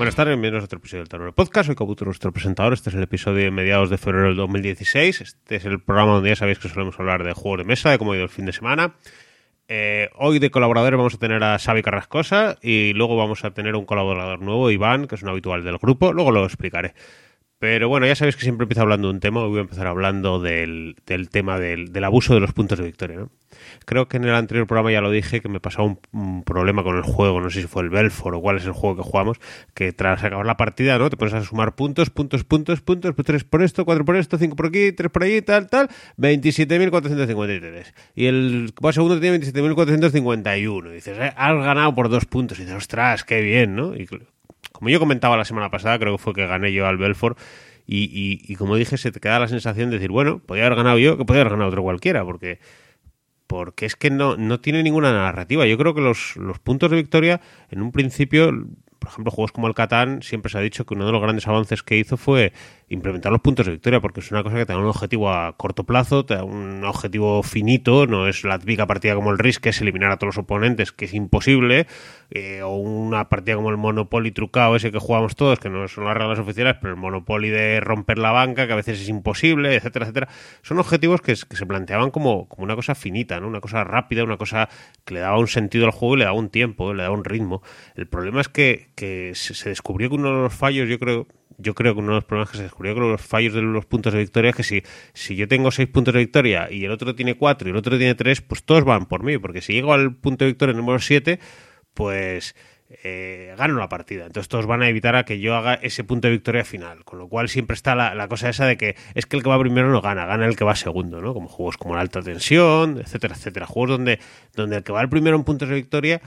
Buenas tardes, bienvenidos a otro episodio del Tablero Podcast. Soy Kabuto, nuestro presentador. Este es el episodio de mediados de febrero del 2016. Este es el programa donde ya sabéis que solemos hablar de juegos de mesa, de cómo ha ido el fin de semana. Hoy de colaboradores vamos a tener a Xavi Carrascosa y luego vamos a tener un colaborador nuevo, Iván, que es un habitual del grupo. Luego lo explicaré. Pero bueno, ya sabéis que siempre empiezo hablando de un tema. Hoy voy a empezar hablando del tema del abuso de los puntos de victoria, ¿no? Creo que en el anterior programa ya lo dije, que me pasaba un problema con el juego. No sé si fue el Belfort o cuál es el juego que jugamos, que tras acabar la partida, ¿no? Te pones a sumar puntos, pues 3 por esto, 4 por esto, 5 por aquí, 3 por allí, tal, 27.453. Y el segundo tiene 27.451. Y dices, has ganado por 2 puntos. Y dices, ostras, qué bien, ¿no? Y como yo comentaba la semana pasada, creo que fue que gané yo al Belfort, y como dije, se te queda la sensación de decir, bueno, podía haber ganado yo, que podía haber ganado otro cualquiera, porque es que no tiene ninguna narrativa. Yo creo que los puntos de victoria, en un principio, por ejemplo, juegos como el Catán, siempre se ha dicho que uno de los grandes avances que hizo fue implementar los puntos de victoria, porque es una cosa que te da un objetivo a corto plazo, te da un objetivo finito, no es la típica partida como el Risk, que es eliminar a todos los oponentes, que es imposible, o una partida como el Monopoly trucado, ese que jugamos todos, que no son las reglas oficiales, pero el Monopoly de romper la banca, que a veces es imposible, etcétera, etcétera. Son objetivos que se planteaban como una cosa finita, ¿no? Una cosa rápida, una cosa que le daba un sentido al juego y le daba un tiempo, le daba un ritmo. El problema es que se descubrió que uno de los fallos, yo creo que uno de los problemas que se descubrió con los fallos de los puntos de victoria es que si yo tengo 6 puntos de victoria y el otro tiene 4 y el otro tiene 3, pues todos van por mí, porque si llego al punto de victoria número 7, pues gano la partida. Entonces todos van a evitar a que yo haga ese punto de victoria final, con lo cual siempre está la cosa esa de que es que el que va primero no gana el que va segundo, ¿no? Como juegos como la alta tensión, etcétera, etcétera. Juegos donde el que va el primero en puntos de victoria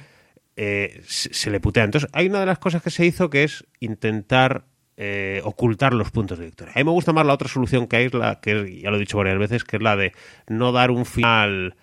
se le putea. Entonces hay una de las cosas que se hizo que es intentar ocultar los puntos de victoria. A mí me gusta más la otra solución que hay, que ya lo he dicho varias veces, que es la de no dar un final,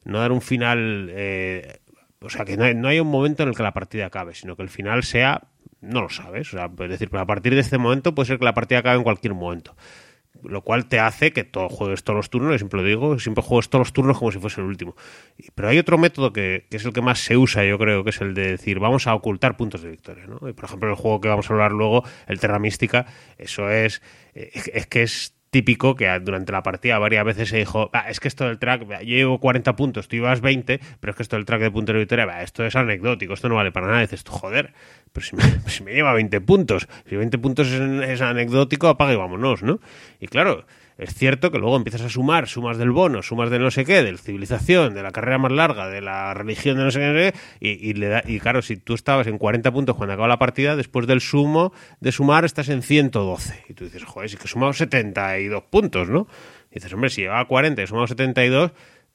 o sea, que no hay un momento en el que la partida acabe, sino que el final sea, no lo sabes, o sea, es decir, a partir de este momento puede ser que la partida acabe en cualquier momento, lo cual te hace que juegues todos los turnos, y siempre lo digo, siempre juegues todos los turnos como si fuese el último. Pero hay otro método que es el que más se usa, yo creo, que es el de decir, vamos a ocultar puntos de victoria, ¿no? Y por ejemplo, el juego que vamos a hablar luego, el Terra Mística, eso es que es típico que durante la partida varias veces se dijo, es que esto del track, yo llevo 40 puntos, tú llevas 20, pero es que esto del track de puntos de victoria, esto es anecdótico, esto no vale para nada. Y dices, joder, pero si me lleva 20 puntos, si 20 puntos es anecdótico, apaga y vámonos, ¿no? Y claro, es cierto que luego empiezas a sumas del bono, sumas de no sé qué, de la civilización, de la carrera más larga, de la religión de no sé qué, y claro, si tú estabas en 40 puntos cuando acaba la partida, después del sumar estás en 112. Y tú dices, joder, sí que he sumado 72 puntos, ¿no? Y dices, hombre, si llevaba 40 y he sumado 72,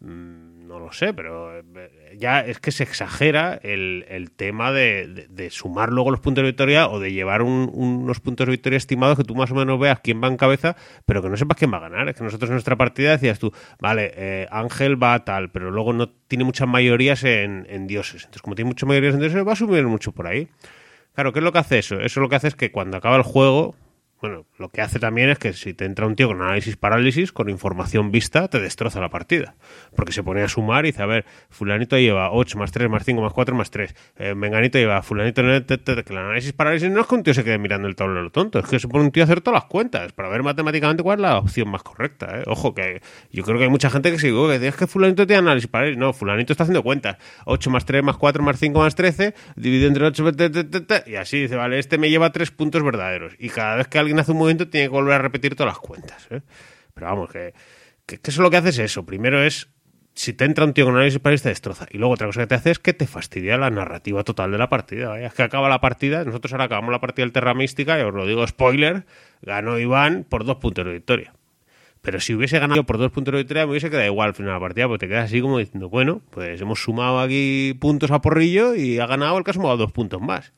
no lo sé, pero ya es que se exagera el tema de sumar luego los puntos de victoria o de llevar unos puntos de victoria estimados que tú más o menos veas quién va en cabeza, pero que no sepas quién va a ganar. Es que nosotros en nuestra partida decías tú, vale, Ángel va a tal, pero luego no tiene muchas mayorías en dioses. Entonces, como tiene muchas mayorías en dioses, va a subir mucho por ahí. Claro, ¿qué es lo que hace eso? Eso lo que hace es que cuando acaba el juego, bueno, lo que hace también es que si te entra un tío con análisis parálisis, con información vista, te destroza la partida. Porque se pone a sumar y dice, a ver, fulanito lleva 8 más 3 más 5 más 4 más 3. Menganito lleva, fulanito... Que el análisis parálisis no es que un tío se quede mirando el tablero tonto, es que se pone un tío a hacer todas las cuentas para ver matemáticamente cuál es la opción más correcta, ¿eh? Ojo, que yo creo que hay mucha gente que sigue, que dice, es que fulanito tiene análisis parálisis. No, fulanito está haciendo cuentas. 8 más 3 más 4 más 5 más 13, dividido entre 8... Y así dice, vale, este me lleva 3 puntos verdaderos. Y cada vez que alguien hace un movimiento tiene que volver a repetir todas las cuentas, ¿eh? Pero vamos, que eso lo que hace es eso. Primero es, si te entra un tío con análisis parálisis, te destroza. Y luego otra cosa que te hace es que te fastidia la narrativa total de la partida. Vaya, es que acaba la partida, nosotros ahora acabamos la partida del Terra Mística, y os lo digo, spoiler, ganó Iván por 2 puntos de victoria. Pero si hubiese ganado por 2 puntos de victoria, me hubiese quedado igual al final de la partida, porque te quedas así como diciendo, bueno, pues hemos sumado aquí puntos a porrillo y ha ganado el que ha sumado 2 puntos más.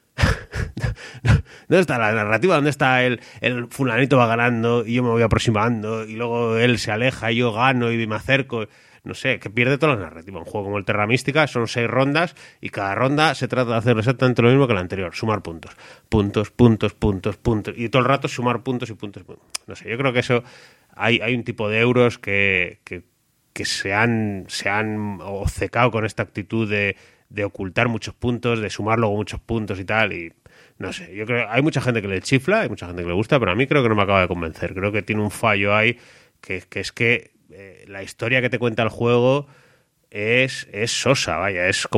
¿Dónde está la narrativa? ¿Dónde está el fulanito va ganando y yo me voy aproximando y luego él se aleja y yo gano y me acerco? No sé, que pierde toda la narrativa. Un juego como el Terra Mística son 6 rondas y cada ronda se trata de hacer exactamente lo mismo que la anterior, sumar puntos. Puntos. Y todo el rato sumar puntos y puntos. No sé, yo creo que eso hay un tipo de euros que se han obcecado con esta actitud de ocultar muchos puntos, de sumar luego muchos puntos y tal, y no sé, yo creo hay mucha gente que le chifla, hay mucha gente que le gusta, pero a mí creo que no me acaba de convencer. Creo que tiene un fallo ahí, que es que la historia que te cuenta el juego es sosa, vaya, es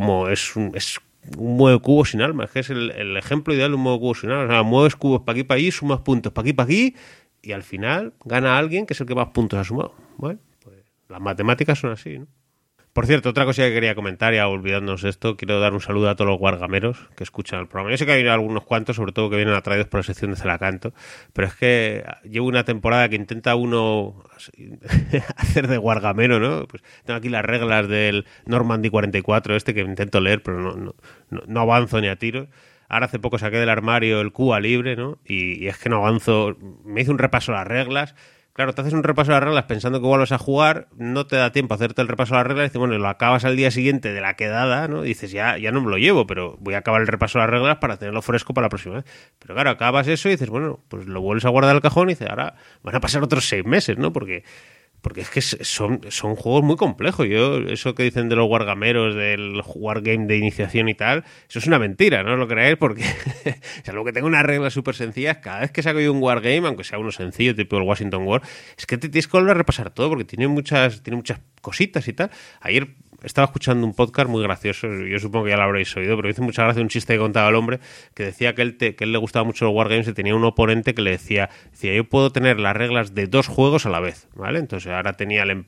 un mueve cubo sin alma, es que es el ejemplo ideal de un mueve cubo sin alma. O sea, mueves cubos para aquí, para allí, sumas puntos para aquí, y al final gana alguien que es el que más puntos ha sumado. Bueno, pues las matemáticas son así, ¿no? Por cierto, otra cosa que quería comentar, ya olvidándonos de esto, quiero dar un saludo a todos los wargameros que escuchan el programa. Yo sé que hay algunos cuantos, sobre todo que vienen atraídos por la sección de Celacanto, pero es que llevo una temporada que intenta uno hacer de wargamero, ¿no? Pues tengo aquí las reglas del Normandy 44, que intento leer, pero no avanzo ni a tiros. Ahora hace poco saqué del armario el Cuba libre, ¿no? Y es que no avanzo. Me hice un repaso a las reglas. Claro, te haces un repaso de las reglas pensando que vuelves a jugar, no te da tiempo a hacerte el repaso de las reglas, y dices, bueno, lo acabas al día siguiente de la quedada, ¿no? Y dices, ya no me lo llevo, pero voy a acabar el repaso de las reglas para tenerlo fresco para la próxima vez. Pero claro, acabas eso y dices, bueno, pues lo vuelves a guardar al cajón y dices, ahora van a pasar otros 6 meses, ¿no? Porque es que son juegos muy complejos. Eso que dicen de los wargameros, del wargame de iniciación y tal, eso es una mentira, no os lo creáis, porque salvo que tenga unas reglas súper sencillas, cada vez que saco yo un wargame, aunque sea uno sencillo, tipo el Washington War, es que te tienes que volver a repasar todo, porque tiene muchas cositas y tal. Ayer estaba escuchando un podcast muy gracioso, yo supongo que ya lo habréis oído, pero hizo mucha gracia un chiste que contaba el hombre, que decía que él le gustaba mucho los wargames y tenía un oponente que le decía, yo puedo tener las reglas de 2 juegos a la vez, ¿vale? Entonces ahora tenía el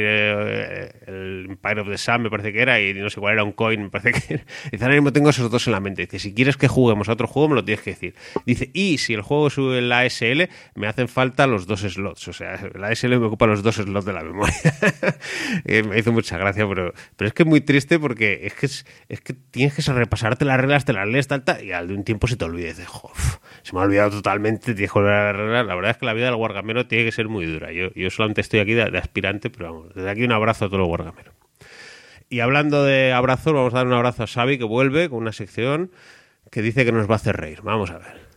Empire of the Sun, me parece que era, y no sé cuál era, un coin, me parece que era. Dice, ahora mismo tengo esos 2 en la mente. Dice, si quieres que juguemos a otro juego, me lo tienes que decir. Dice, y si el juego sube la ASL, me hacen falta los 2 slots, o sea, la ASL me ocupa los 2 slots de la memoria. Me hizo mucha gracia, pero es que es muy triste, porque es que tienes que repasarte las reglas, te las lees, tal, y al de un tiempo se te olvida. Dices, se me ha olvidado totalmente, tienes que volver a las reglas. La verdad es que la vida del wargamero tiene que ser muy dura. Yo solamente estoy aquí de aspirante, pero vamos, desde aquí un abrazo a todos los wargameros. Y hablando de abrazos, vamos a dar un abrazo a Xavi, que vuelve con una sección que dice que nos va a hacer reír. Vamos a ver.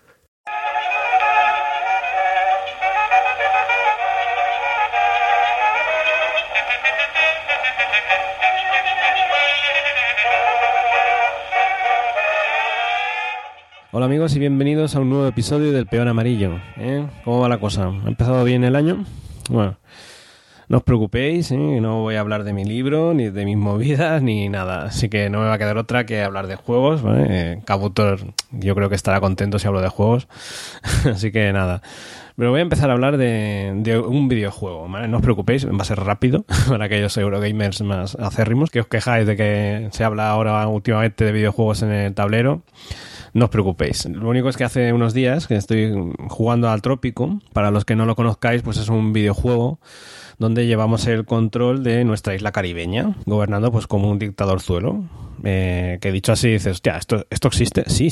Hola amigos y bienvenidos a un nuevo episodio del Peón Amarillo. ¿Cómo va la cosa? ¿Ha empezado bien el año? Bueno, no os preocupéis, no voy a hablar de mi libro, ni de mis movidas, ni nada. Así que no me va a quedar otra que hablar de juegos, ¿vale? Kabuto yo creo que estará contento si hablo de juegos. Así que nada. Pero voy a empezar a hablar de un videojuego, ¿vale? No os preocupéis, va a ser rápido para aquellos Eurogamers más acérrimos que os quejáis de que se habla ahora últimamente de videojuegos en el tablero. No os preocupéis. Lo único es que hace unos días que estoy jugando al Trópico. Para los que no lo conozcáis, pues es un videojuego donde llevamos el control de nuestra isla caribeña, gobernando pues como un dictadorzuelo. Que dicho así dices, hostia, ¿esto existe? Sí.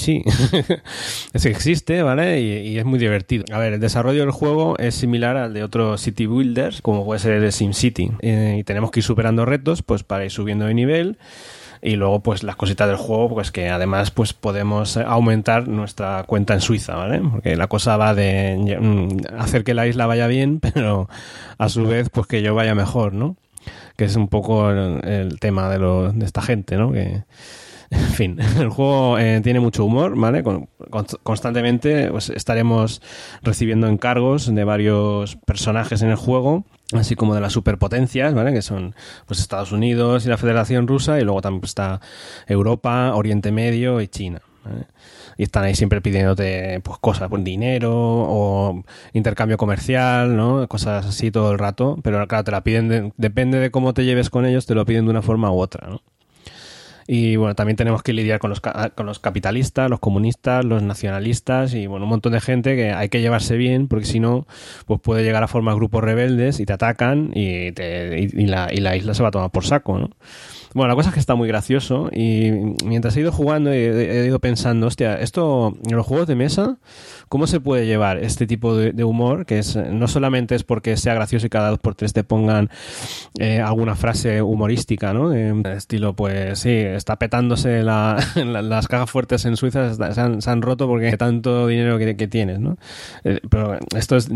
Es que existe, ¿vale? Y es muy divertido. A ver, el desarrollo del juego es similar al de otros city builders, como puede ser el SimCity. Y tenemos que ir superando retos pues para ir subiendo de nivel. Y luego, pues, las cositas del juego, pues que además pues podemos aumentar nuestra cuenta en Suiza, ¿vale? Porque la cosa va de hacer que la isla vaya bien, pero a su vez, pues que yo vaya mejor, ¿no? Que es un poco el tema de esta gente, ¿no? Que, en fin, el juego tiene mucho humor, ¿vale? Constantemente pues, estaremos recibiendo encargos de varios personajes en el juego, así como de las superpotencias, ¿vale? Que son pues Estados Unidos y la Federación Rusa, y luego también pues, está Europa, Oriente Medio y China, ¿vale? Y están ahí siempre pidiéndote pues cosas, pues dinero o intercambio comercial, ¿no? Cosas así todo el rato, pero claro, te la piden, depende de cómo te lleves con ellos, te lo piden de una forma u otra, ¿no? Y bueno, también tenemos que lidiar con los capitalistas, los comunistas, los nacionalistas y bueno, un montón de gente que hay que llevarse bien, porque si no, pues puede llegar a formar grupos rebeldes y te atacan y la isla se va a tomar por saco, ¿no? Bueno, la cosa es que está muy gracioso y mientras he ido jugando he ido pensando, hostia, esto en los juegos de mesa, ¿cómo se puede llevar este tipo de humor? Que no solamente es porque sea gracioso y cada 2x3 te pongan alguna frase humorística, ¿no? Estilo, pues sí, está petándose las cajas fuertes en Suiza, se han roto porque tanto dinero que tienes, ¿no? Pero esto es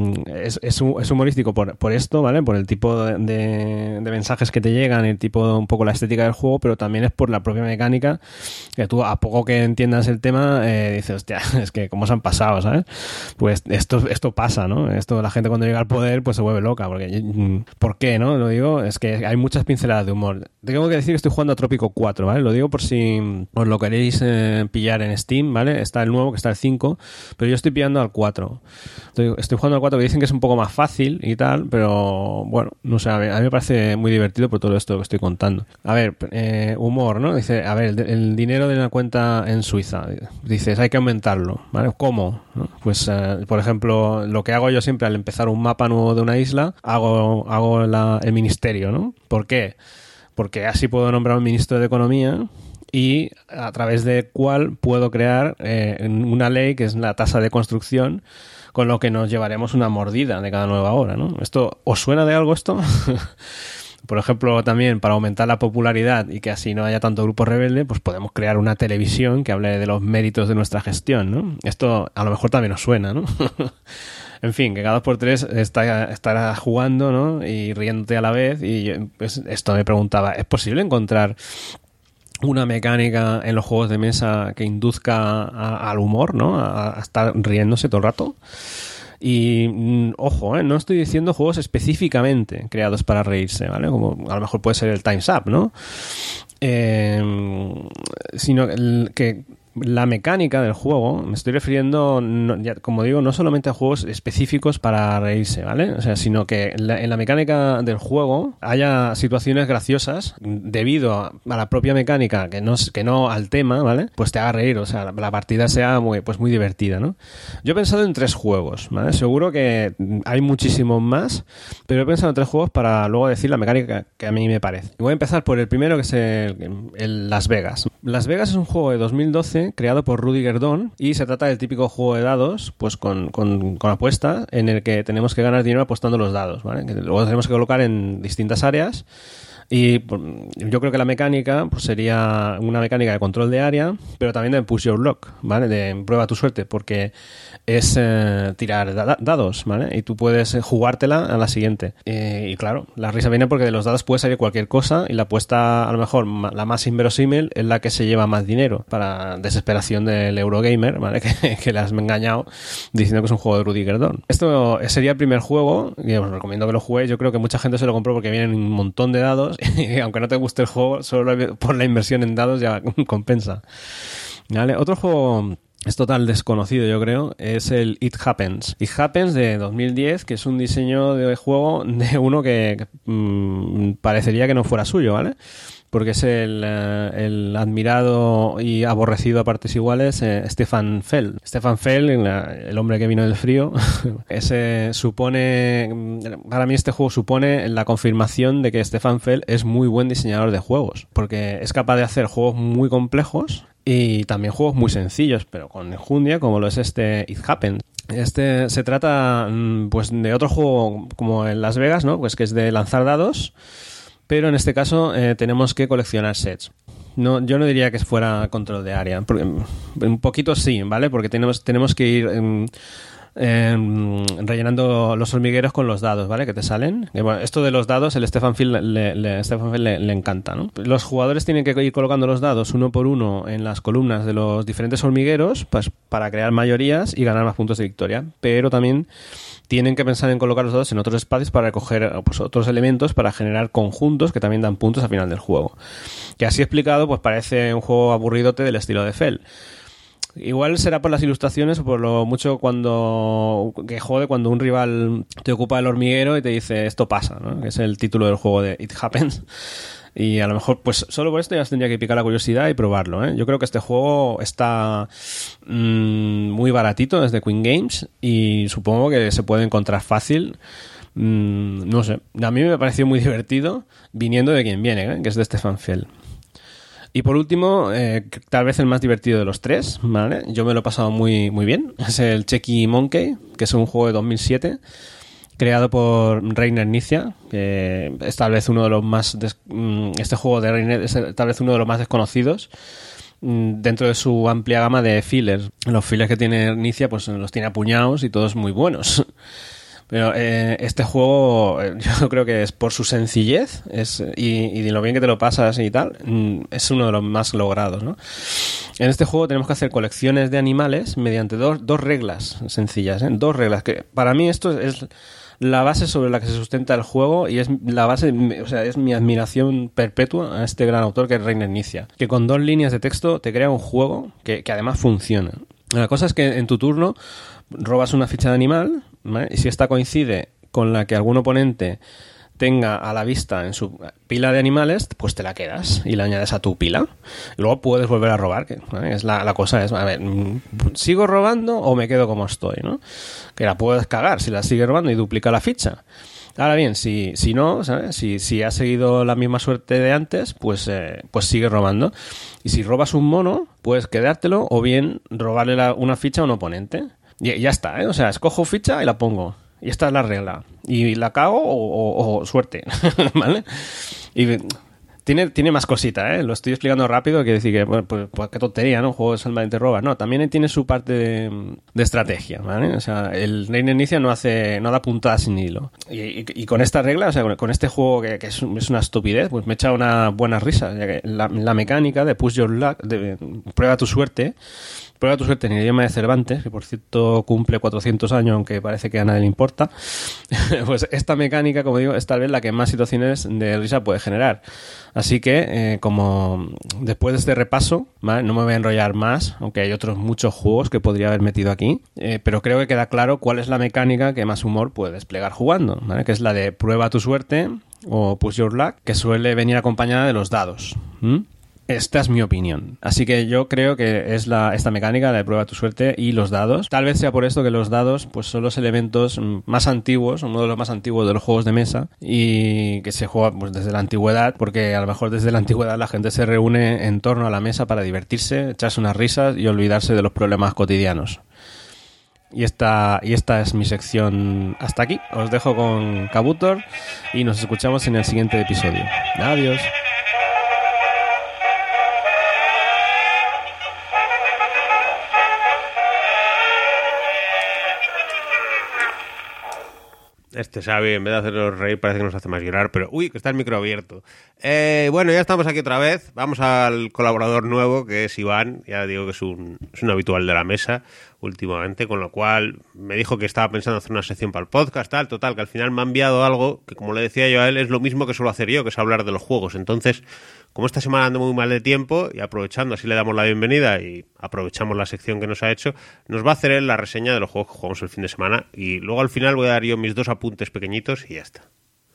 humorístico por esto, ¿vale? Por el tipo de mensajes que te llegan, el tipo un poco poco la estética del juego, pero también es por la propia mecánica, que tú a poco que entiendas el tema dices, hostia, es que cómo se han pasado, ¿sabes? Pues esto pasa, ¿no? Esto, la gente cuando llega al poder pues se vuelve loca, porque ¿por qué, no? Lo digo, es que hay muchas pinceladas de humor. Tengo que decir que estoy jugando a Trópico 4, ¿vale? Lo digo por si os lo queréis pillar en Steam, ¿vale? Está el nuevo, que está el 5, pero yo estoy pillando al 4. Estoy jugando al 4, que dicen que es un poco más fácil y tal, pero bueno, no sé, a mí me parece muy divertido por todo esto que estoy contando. A ver, humor, ¿no? Dice, a ver, el dinero de la cuenta en Suiza, dices, hay que aumentarlo, ¿vale? ¿Cómo? ¿No? Pues, por ejemplo, lo que hago yo siempre al empezar un mapa nuevo de una isla, hago el ministerio, ¿no? ¿Por qué? Porque así puedo nombrar un ministro de Economía y a través de cual puedo crear una ley que es la tasa de construcción, con lo que nos llevaremos una mordida de cada nueva hora, ¿no? ¿Esto os suena de algo esto? Por ejemplo, también para aumentar la popularidad y que así no haya tanto grupo rebelde, pues podemos crear una televisión que hable de los méritos de nuestra gestión, ¿no? Esto a lo mejor también os suena, ¿no? En fin, que cada 2x3 estará jugando, ¿no? Y riéndote a la vez. Y yo, pues, esto me preguntaba, ¿es posible encontrar una mecánica en los juegos de mesa que induzca al humor, ¿no? A estar riéndose todo el rato? Y ojo, no estoy diciendo juegos específicamente creados para reírse, ¿vale? Como a lo mejor puede ser el Time's Up, ¿no? Sino que la mecánica del juego, me estoy refiriendo, como digo, no solamente a juegos específicos para reírse, ¿vale? O sea, sino que en la mecánica del juego haya situaciones graciosas debido a la propia mecánica, que no al tema, ¿vale? Pues te haga reír, o sea, la partida sea muy divertida, ¿no? Yo he pensado en 3 juegos, ¿vale? Seguro que hay muchísimos más, pero he pensado en 3 juegos para luego decir la mecánica que a mí me parece. Y voy a empezar por el primero, que es el Las Vegas. Las Vegas es un juego de 2012 creado por Rudiger Dawn y se trata del típico juego de dados, pues con apuestas, en el que tenemos que ganar dinero apostando los dados, ¿vale? Que luego tenemos que colocar en distintas áreas. Y yo creo que la mecánica pues sería una mecánica de control de área, pero también de push your luck, ¿vale? De prueba tu suerte, porque es tirar dados, ¿vale? Y tú puedes jugártela a la siguiente. Y claro, la risa viene porque de los dados puede salir cualquier cosa y la apuesta, a lo mejor, la más inverosímil es la que se lleva más dinero, para desesperación del Eurogamer, ¿vale? Que le has engañado diciendo que es un juego de Rudiger Dawn. Esto sería el primer juego, y os recomiendo que lo juguéis. Yo creo que mucha gente se lo compró porque vienen un montón de dados y aunque no te guste el juego, solo por la inversión en dados ya compensa. ¿Vale? Otro juego es total desconocido, yo creo, es el It Happens. It Happens de 2010, que es un diseño de juego de uno que parecería que no fuera suyo, ¿vale? Porque es el admirado y aborrecido a partes iguales Stefan Feld. Stefan Feld, el hombre que vino del frío, para mí este juego supone la confirmación de que Stefan Feld es muy buen diseñador de juegos, porque es capaz de hacer juegos muy complejos y también juegos muy sencillos, pero con enjundia, como lo es este It Happens. Se trata pues de otro juego como en Las Vegas, ¿no? Pues que es de lanzar dados, pero en este caso tenemos que coleccionar sets. No, yo no diría que fuera control de área, porque, un poquito sí, ¿vale? Porque tenemos que ir rellenando los hormigueros con los dados, ¿vale? Que te salen. Y bueno, esto de los dados, el Stefan Feld le encanta, ¿no? Los jugadores tienen que ir colocando los dados uno por uno en las columnas de los diferentes hormigueros, pues para crear mayorías y ganar más puntos de victoria. Pero también tienen que pensar en colocar los dados en otros espacios para recoger pues, otros elementos para generar conjuntos que también dan puntos al final del juego. Que así explicado, pues parece un juego aburridote del estilo de Feld. Igual será por las ilustraciones o por lo mucho que jode cuando un rival te ocupa el hormiguero y te dice esto pasa, ¿no? Que es el título del juego de It Happens. Y a lo mejor, pues solo por esto ya os tendría que picar la curiosidad y probarlo, ¿eh? Yo creo que este juego está muy baratito desde Queen Games y supongo que se puede encontrar fácil. No sé, a mí me pareció muy divertido viniendo de quien viene, ¿eh? Que es de Stefan Feld. Y por último, tal vez el más divertido de los 3, ¿vale? Yo me lo he pasado muy, muy bien. Es el Cheeky Monkey, que es un juego de 2007, creado por Reiner Knizia, que es tal vez uno de los más... este juego de Reiner es tal vez uno de los más desconocidos dentro de su amplia gama de fillers. Los fillers que tiene Knizia, pues los tiene apuñados y todos muy buenos. Pero este juego, yo creo que es por su sencillez y de lo bien que te lo pasas y tal, es uno de los más logrados, ¿no? En este juego tenemos que hacer colecciones de animales mediante dos reglas sencillas, ¿eh? Dos reglas que para mí esto es la base sobre la que se sustenta el juego y es la base, o sea, es mi admiración perpetua a este gran autor que es Reiner Knizia, que con 2 líneas de texto te crea un juego que además funciona. La cosa es que en tu turno robas una ficha de animal, ¿vale? Y si esta coincide con la que algún oponente tenga a la vista en su pila de animales, pues te la quedas y la añades a tu pila. Y luego puedes volver a robar, ¿vale? Es la cosa es, a ver, ¿sigo robando o me quedo como estoy, ¿no? Que la puedes cagar si la sigues robando y duplica la ficha. Ahora bien, si no, ¿sabes? Si has seguido la misma suerte de antes, pues sigue robando. Y si robas un mono, puedes quedártelo o bien robarle una ficha a un oponente. Y ya está, ¿eh? O sea, escojo ficha y la pongo. Y esta es la regla. Y la cago o suerte, ¿vale? Y tiene más cosita, ¿eh? Lo estoy explicando rápido, quiere decir que, bueno, pues qué tontería, ¿no? Un juego de solamente roba. No, también tiene su parte de estrategia, ¿vale? O sea, el Reiner Knizia no da puntadas sin hilo. Y con esta regla, o sea, con este juego que es una estupidez, pues me echa una buena risa. Ya que la mecánica de push your luck, de prueba tu suerte en el idioma de Cervantes, que por cierto cumple 400 años, aunque parece que a nadie le importa, pues esta mecánica, como digo, es tal vez la que más situaciones de risa puede generar. Así que, como después de este repaso, ¿vale? No me voy a enrollar más, aunque hay otros muchos juegos que podría haber metido aquí, pero creo que queda claro cuál es la mecánica que más humor puede desplegar jugando, ¿vale? Que es la de prueba tu suerte o push your luck, que suele venir acompañada de los dados. Esta es mi opinión. Así que yo creo que es esta mecánica de prueba tu suerte y los dados. Tal vez sea por esto que los dados pues son los elementos más antiguos, uno de los más antiguos de los juegos de mesa y que se juega pues desde la antigüedad, porque a lo mejor desde la antigüedad la gente se reúne en torno a la mesa para divertirse, echarse unas risas y olvidarse de los problemas cotidianos. Y esta es mi sección hasta aquí. Os dejo con Kabutor y nos escuchamos en el siguiente episodio. Adiós. Este Xavi, en vez de hacernos reír, parece que nos hace más llorar, pero uy, que está el micro abierto. Bueno, ya estamos aquí otra vez. Vamos al colaborador nuevo, que es Iván. Ya digo que es un habitual de la mesa últimamente, con lo cual me dijo que estaba pensando hacer una sección para el podcast, total, que al final me ha enviado algo que, como le decía yo a él, es lo mismo que suelo hacer yo, que es hablar de los juegos. Entonces, como esta semana ando muy mal de tiempo, y aprovechando, así le damos la bienvenida y aprovechamos la sección que nos ha hecho, nos va a hacer él la reseña de los juegos que jugamos el fin de semana, y luego al final voy a dar yo mis 2 apuntes pequeñitos y ya está.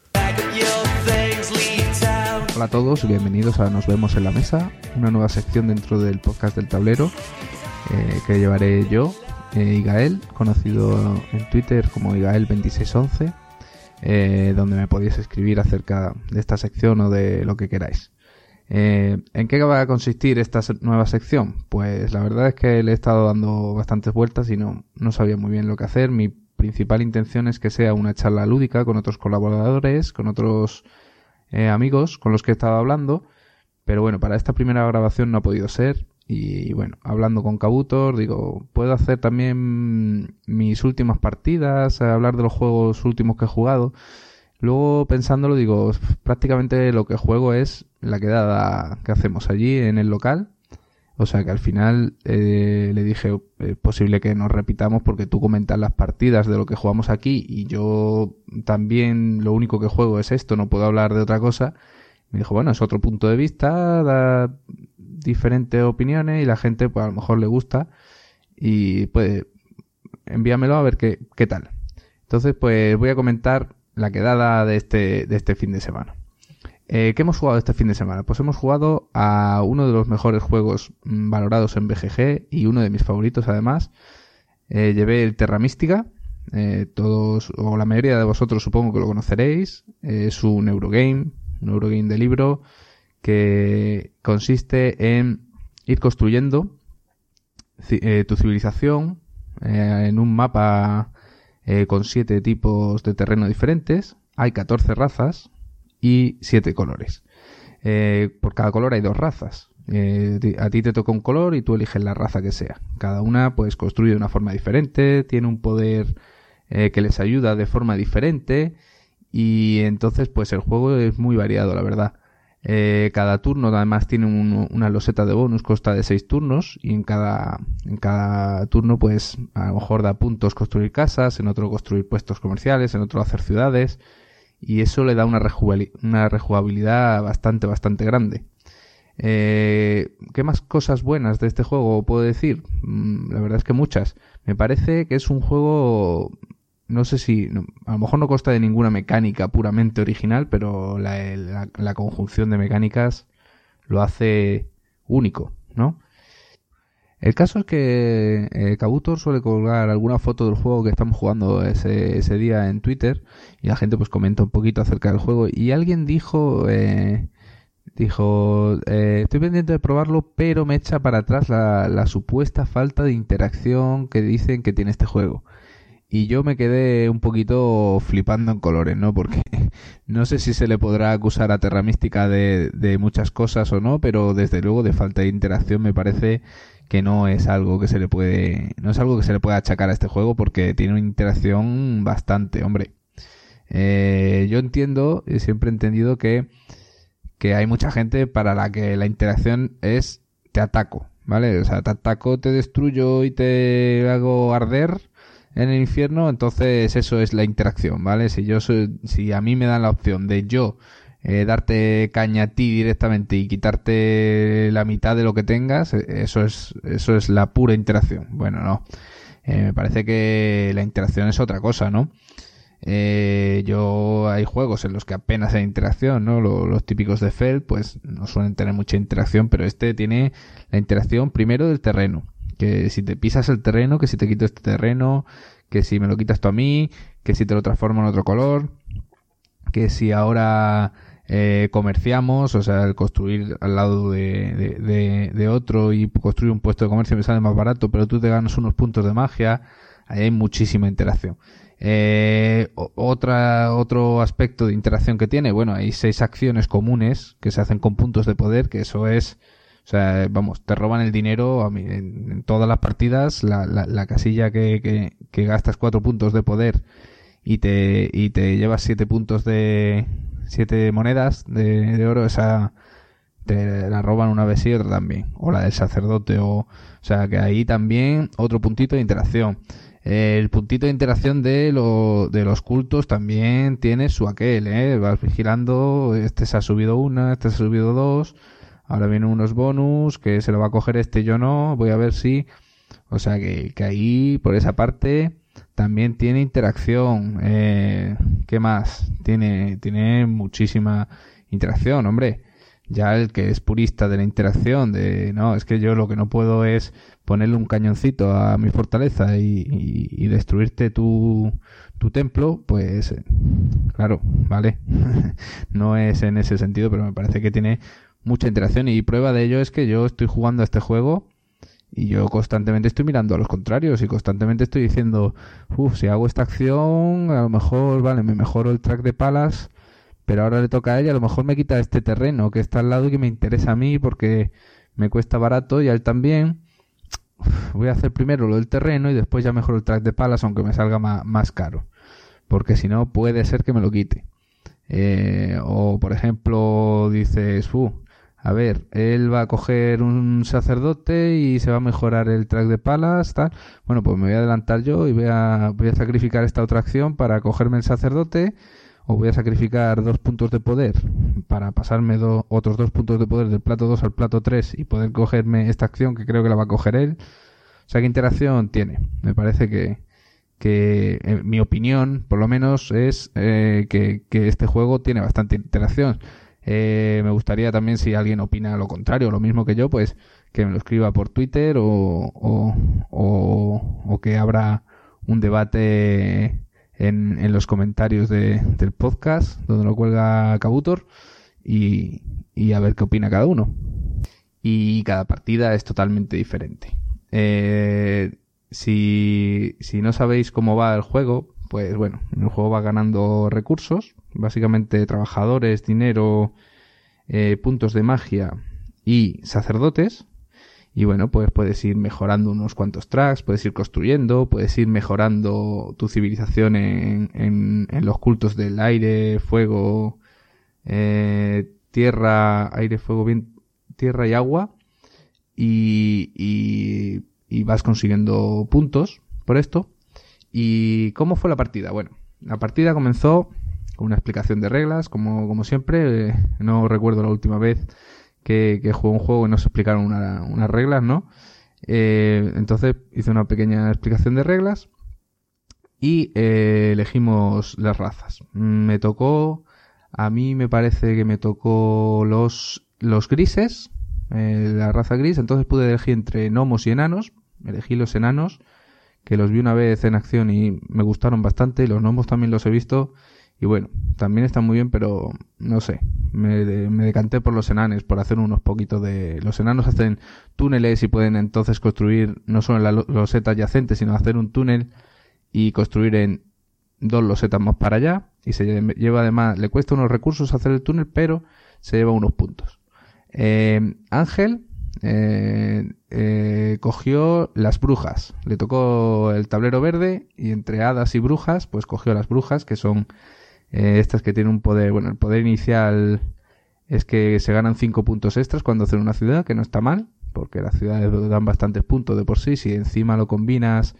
Hola a todos, bienvenidos a Nos Vemos en la Mesa, una nueva sección dentro del podcast del tablero que llevaré yo, Igael, conocido en Twitter como Igael2611, donde me podéis escribir acerca de esta sección o de lo que queráis. ¿En qué va a consistir esta nueva sección? Pues la verdad es que le he estado dando bastantes vueltas y no sabía muy bien lo que hacer. Mi principal intención es que sea una charla lúdica con otros colaboradores, con otros amigos con los que he estado hablando, pero bueno, para esta primera grabación no ha podido ser. Y bueno, hablando con Kabutor, digo, puedo hacer también mis últimas partidas, hablar de los juegos últimos que he jugado. Luego pensándolo, digo, prácticamente lo que juego es la quedada que hacemos allí en el local. O sea que al final le dije, es posible que nos repitamos porque tú comentas las partidas de lo que jugamos aquí y yo también lo único que juego es esto, no puedo hablar de otra cosa. Me dijo, bueno, es otro punto de vista, da diferentes opiniones y la gente pues a lo mejor le gusta y pues envíamelo a ver qué tal. Entonces pues voy a comentar la quedada de este fin de semana. ¿Qué hemos jugado este fin de semana? Pues hemos jugado a uno de los mejores juegos valorados en BGG y uno de mis favoritos además. Llevé el Terra Mística. Todos o la mayoría de vosotros supongo que lo conoceréis. Es un Eurogame de libro que consiste en ir construyendo tu civilización en un mapa con 7 tipos de terreno diferentes. Hay 14 razas y 7 colores. Por cada color hay 2 razas. A ti te toca un color y tú eliges la raza que sea. Cada una pues construye de una forma diferente, tiene un poder que les ayuda de forma diferente, y entonces pues el juego es muy variado, la verdad. Cada turno además tiene una loseta de bonus, consta de 6 turnos, y en cada turno pues a lo mejor da puntos construir casas, en otro construir puestos comerciales, en otro hacer ciudades, y eso le da una rejugabilidad bastante grande. ¿Qué más cosas buenas de este juego puedo decir? La verdad es que muchas. Me parece que es un juego, no sé si, a lo mejor no consta de ninguna mecánica puramente original, pero la conjunción de mecánicas lo hace único, ¿no? El caso es que Kabutor suele colgar alguna foto del juego que estamos jugando ese día en Twitter, y la gente pues comenta un poquito acerca del juego, y alguien dijo, estoy pendiente de probarlo, pero me echa para atrás la supuesta falta de interacción que dicen que tiene este juego. Y yo me quedé un poquito flipando en colores, ¿no? Porque no sé si se le podrá acusar a Terra Mística de muchas cosas o no, pero desde luego de falta de interacción me parece que no es algo que se le puede achacar a este juego, porque tiene una interacción bastante, hombre. Yo entiendo, siempre he entendido que hay mucha gente para la que la interacción es te ataco, ¿vale? O sea, te ataco, te destruyo y te hago arder en el infierno, entonces eso es la interacción, ¿vale? Si a mí me dan la opción de yo darte caña a ti directamente y quitarte la mitad de lo que tengas, eso es la pura interacción. Bueno, no. Me parece que la interacción es otra cosa, ¿no? Hay juegos en los que apenas hay interacción, ¿no? Los típicos de Feld pues no suelen tener mucha interacción, pero este tiene la interacción primero del terreno, que si te pisas el terreno, que si te quito este terreno, que si me lo quitas tú a mí, que si te lo transformo en otro color, que si ahora comerciamos, o sea, el construir al lado de otro y construir un puesto de comercio me sale más barato, pero tú te ganas unos puntos de magia. Ahí hay muchísima interacción. Otro aspecto de interacción que tiene, bueno, hay 6 acciones comunes que se hacen con puntos de poder, que eso es, o sea, vamos, te roban el dinero en todas las partidas, la casilla que gastas 4 puntos de poder y te llevas 7 puntos 7 monedas de oro, esa te la roban una vez y otra también, o la del sacerdote, o sea que ahí también otro puntito de interacción. El puntito de interacción de los cultos también tiene su aquel, vas vigilando, este se ha subido una, este se ha subido 2, ahora vienen unos bonus, que se lo va a coger este, yo no, voy a ver si, o sea que ahí por esa parte también tiene interacción. ¿Qué más? Tiene muchísima interacción, hombre. Ya el que es purista de la interacción, no, es que yo lo que no puedo es ponerle un cañoncito a mi fortaleza y destruirte tu templo, pues claro, vale. No es en ese sentido, pero me parece que tiene mucha interacción, y prueba de ello es que yo estoy jugando a este juego y yo constantemente estoy mirando a los contrarios y constantemente estoy diciendo, si hago esta acción, a lo mejor, vale, me mejoro el track de palas, pero ahora le toca a ella, a lo mejor me quita este terreno que está al lado y que me interesa a mí porque me cuesta barato y a él también. Voy a hacer primero lo del terreno y después ya mejoro el track de palas, aunque me salga más caro, porque si no puede ser que me lo quite. O por ejemplo dices, a ver, él va a coger un sacerdote y se va a mejorar el track de palas, tal. Bueno, pues me voy a adelantar yo y voy a sacrificar esta otra acción para cogerme el sacerdote, o voy a sacrificar 2 puntos de poder para pasarme otros 2 puntos de poder del plato 2 al plato 3 y poder cogerme esta acción que creo que la va a coger él. O sea, ¿qué interacción tiene? Me parece que en mi opinión, por lo menos, es que este juego tiene bastante interacción. Me gustaría también, si alguien opina lo contrario, lo mismo que yo, pues que me lo escriba por Twitter o que abra un debate en los comentarios del podcast donde lo cuelga Kabutor y a ver qué opina cada uno. Y cada partida es totalmente diferente. Si no sabéis cómo va el juego, pues bueno, el juego va ganando recursos, básicamente trabajadores, dinero, puntos de magia y sacerdotes, Y bueno, pues puedes ir mejorando unos cuantos tracks, puedes ir construyendo, puedes ir mejorando tu civilización en los cultos del aire, fuego, tierra, aire, fuego, tierra y agua. Y vas consiguiendo puntos por esto. ¿Y cómo fue la partida? Bueno, la partida comenzó con una explicación de reglas, como siempre. No recuerdo la última vez que jugué un juego y nos explicaron unas reglas, ¿no? Entonces hice una pequeña explicación de reglas y elegimos las razas. A mí me parece que me tocó los grises, la raza gris, entonces pude elegir entre gnomos y enanos. Elegí los enanos, que los vi una vez en acción y me gustaron bastante, y los gnomos también los he visto. Y bueno, también están muy bien, pero no sé, me decanté por los enanos, por hacer unos poquitos de... Los enanos hacen túneles y pueden entonces construir no solo en la loseta adyacente, sino hacer un túnel y construir en 2 losetas más para allá. Y se lleva además, le cuesta unos recursos hacer el túnel, pero se lleva unos puntos. Ángel cogió las brujas, le tocó el tablero verde y entre hadas y brujas, pues cogió las brujas, que son... estas que tienen un poder, bueno, el poder inicial es que se ganan 5 puntos extras cuando hacen una ciudad, que no está mal, porque las ciudades dan bastantes puntos de por sí. Si encima lo combinas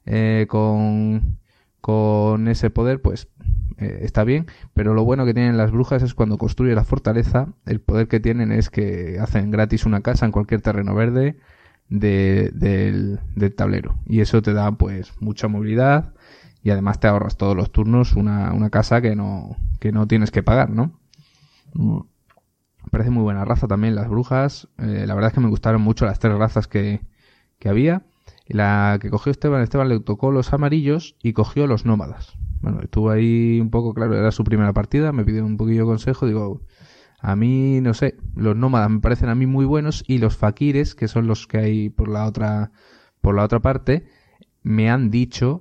con ese poder, pues está bien. Pero lo bueno que tienen las brujas es cuando construye la fortaleza, el poder que tienen es que hacen gratis una casa en cualquier terreno verde del tablero. Y eso te da pues mucha movilidad. Y además te ahorras todos los turnos una casa que no tienes que pagar, ¿no? Me parece muy buena raza también las brujas. La verdad es que me gustaron mucho las 3 razas que había. Y la que cogió Esteban le tocó los amarillos y cogió los nómadas. Bueno, estuvo ahí un poco, claro, era su primera partida, me pidió un poquillo de consejo, digo, a mí, no sé, los nómadas me parecen a mí muy buenos y los fakires, que son los que hay por la otra parte, me han dicho...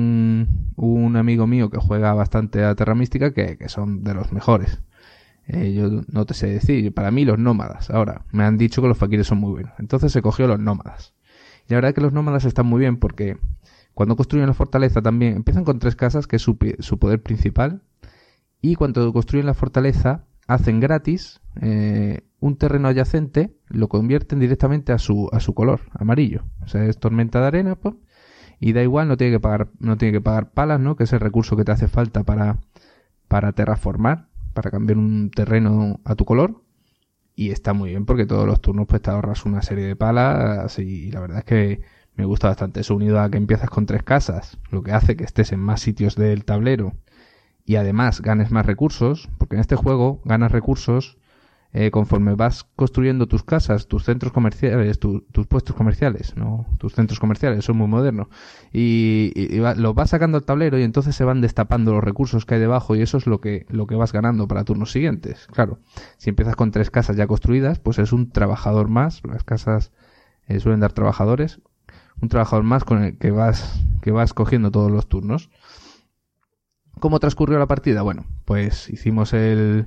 Un amigo mío que juega bastante a Terra Mística que son de los mejores. Yo no te sé decir, para mí los nómadas. Ahora, me han dicho que los fakires son muy buenos. Entonces se cogió los nómadas. Y la verdad es que los nómadas están muy bien porque cuando construyen la fortaleza también empiezan con 3 casas, que es su poder principal. Y cuando construyen la fortaleza hacen gratis un terreno adyacente, lo convierten directamente a su color, amarillo. O sea, es tormenta de arena, pues. Y da igual, no tiene que pagar palas, ¿no? Que es el recurso que te hace falta para terraformar, para cambiar un terreno a tu color. Y está muy bien porque todos los turnos pues te ahorras una serie de palas y la verdad es que me gusta bastante. Eso unido a que empiezas con 3 casas, lo que hace que estés en más sitios del tablero y además ganes más recursos, porque en este juego ganas recursos conforme vas construyendo tus casas, tus centros comerciales, tus puestos comerciales, ¿no? Tus centros comerciales son muy modernos y los vas sacando al tablero y entonces se van destapando los recursos que hay debajo y eso es lo que vas ganando para turnos siguientes. Claro, si empiezas con 3 casas ya construidas, pues es un trabajador más. Las casas suelen dar trabajadores, un trabajador más con el que vas cogiendo todos los turnos. ¿Cómo transcurrió la partida? Bueno, pues hicimos el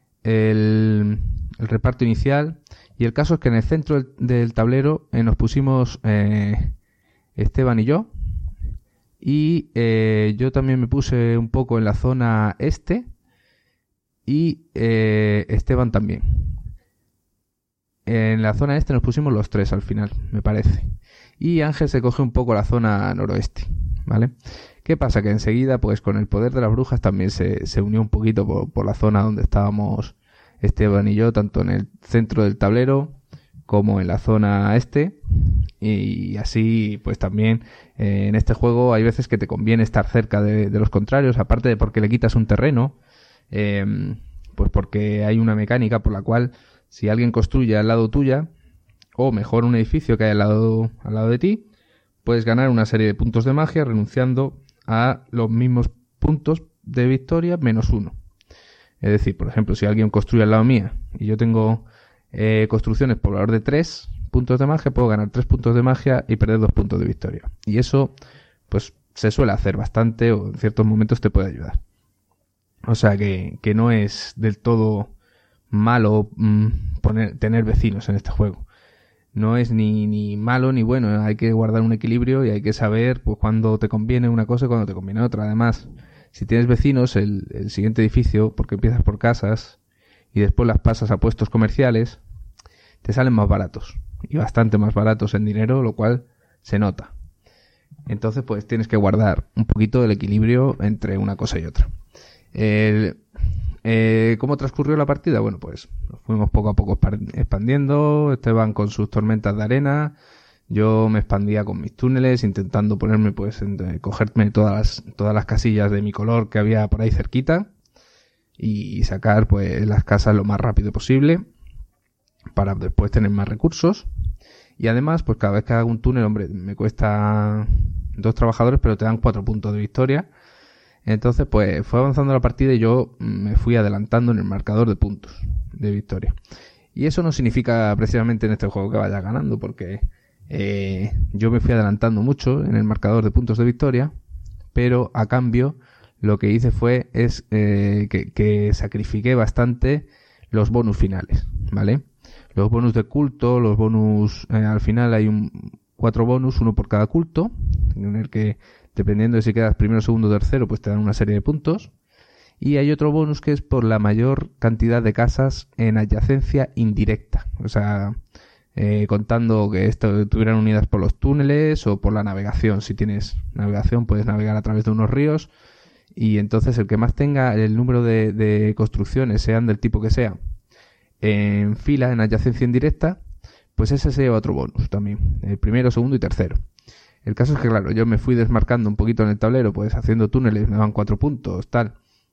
reparto inicial y el caso es que en el centro del tablero nos pusimos Esteban y yo también me puse un poco en la zona este y Esteban también. En la zona este nos pusimos los 3 al final, me parece, y Ángel se coge un poco la zona noroeste, ¿vale? ¿Qué pasa? Que enseguida, pues con el poder de las brujas también se unió un poquito por la zona donde estábamos Esteban y yo, tanto en el centro del tablero como en la zona este. Y así, pues también en este juego hay veces que te conviene estar cerca de los contrarios, aparte de porque le quitas un terreno, pues porque hay una mecánica por la cual si alguien construye al lado tuya, o mejor un edificio que hay al lado de ti, puedes ganar una serie de puntos de magia renunciando a los mismos puntos de victoria menos 1. Es decir, por ejemplo, si alguien construye al lado mía y yo tengo construcciones por valor de 3 puntos de magia, puedo ganar 3 puntos de magia y perder 2 puntos de victoria. Y eso, pues, se suele hacer bastante o en ciertos momentos te puede ayudar. O sea que no es del todo malo tener vecinos en este juego. no es ni malo ni bueno. Hay que guardar un equilibrio y hay que saber pues cuándo te conviene una cosa y cuándo te conviene otra. Además, si tienes vecinos, el siguiente edificio, porque empiezas por casas y después las pasas a puestos comerciales, te salen más baratos. Y bastante más baratos en dinero, lo cual se nota. Entonces, pues tienes que guardar un poquito el equilibrio entre una cosa y otra. ¿Cómo transcurrió la partida? Bueno, pues nos fuimos poco a poco expandiendo. Esteban con sus tormentas de arena. Yo me expandía con mis túneles, intentando ponerme, pues, cogerme todas las casillas de mi color que había por ahí cerquita y sacar, pues, las casas lo más rápido posible para después tener más recursos. Y además, pues cada vez que hago un túnel, hombre, me cuesta 2 trabajadores, pero te dan 4 puntos de victoria. Entonces, pues fue avanzando la partida y yo me fui adelantando en el marcador de puntos de victoria. Y eso no significa precisamente en este juego que vaya ganando, porque yo me fui adelantando mucho en el marcador de puntos de victoria, pero a cambio lo que hice fue que sacrifiqué bastante los bonus finales, ¿vale? Los bonus de culto, los bonus, al final hay 4 bonus, uno por cada culto, en el que dependiendo de si quedas primero, segundo o tercero, pues te dan una serie de puntos. Y hay otro bonus que es por la mayor cantidad de casas en adyacencia indirecta. O sea, contando que estuvieran unidas por los túneles o por la navegación. Si tienes navegación, puedes navegar a través de unos ríos. Y entonces el que más tenga el número de construcciones, sean del tipo que sea, en fila, en adyacencia indirecta, pues ese se lleva otro bonus también. El primero, segundo y tercero. El caso es que, claro, yo me fui desmarcando un poquito en el tablero, pues haciendo túneles, me daban 4 puntos, tal.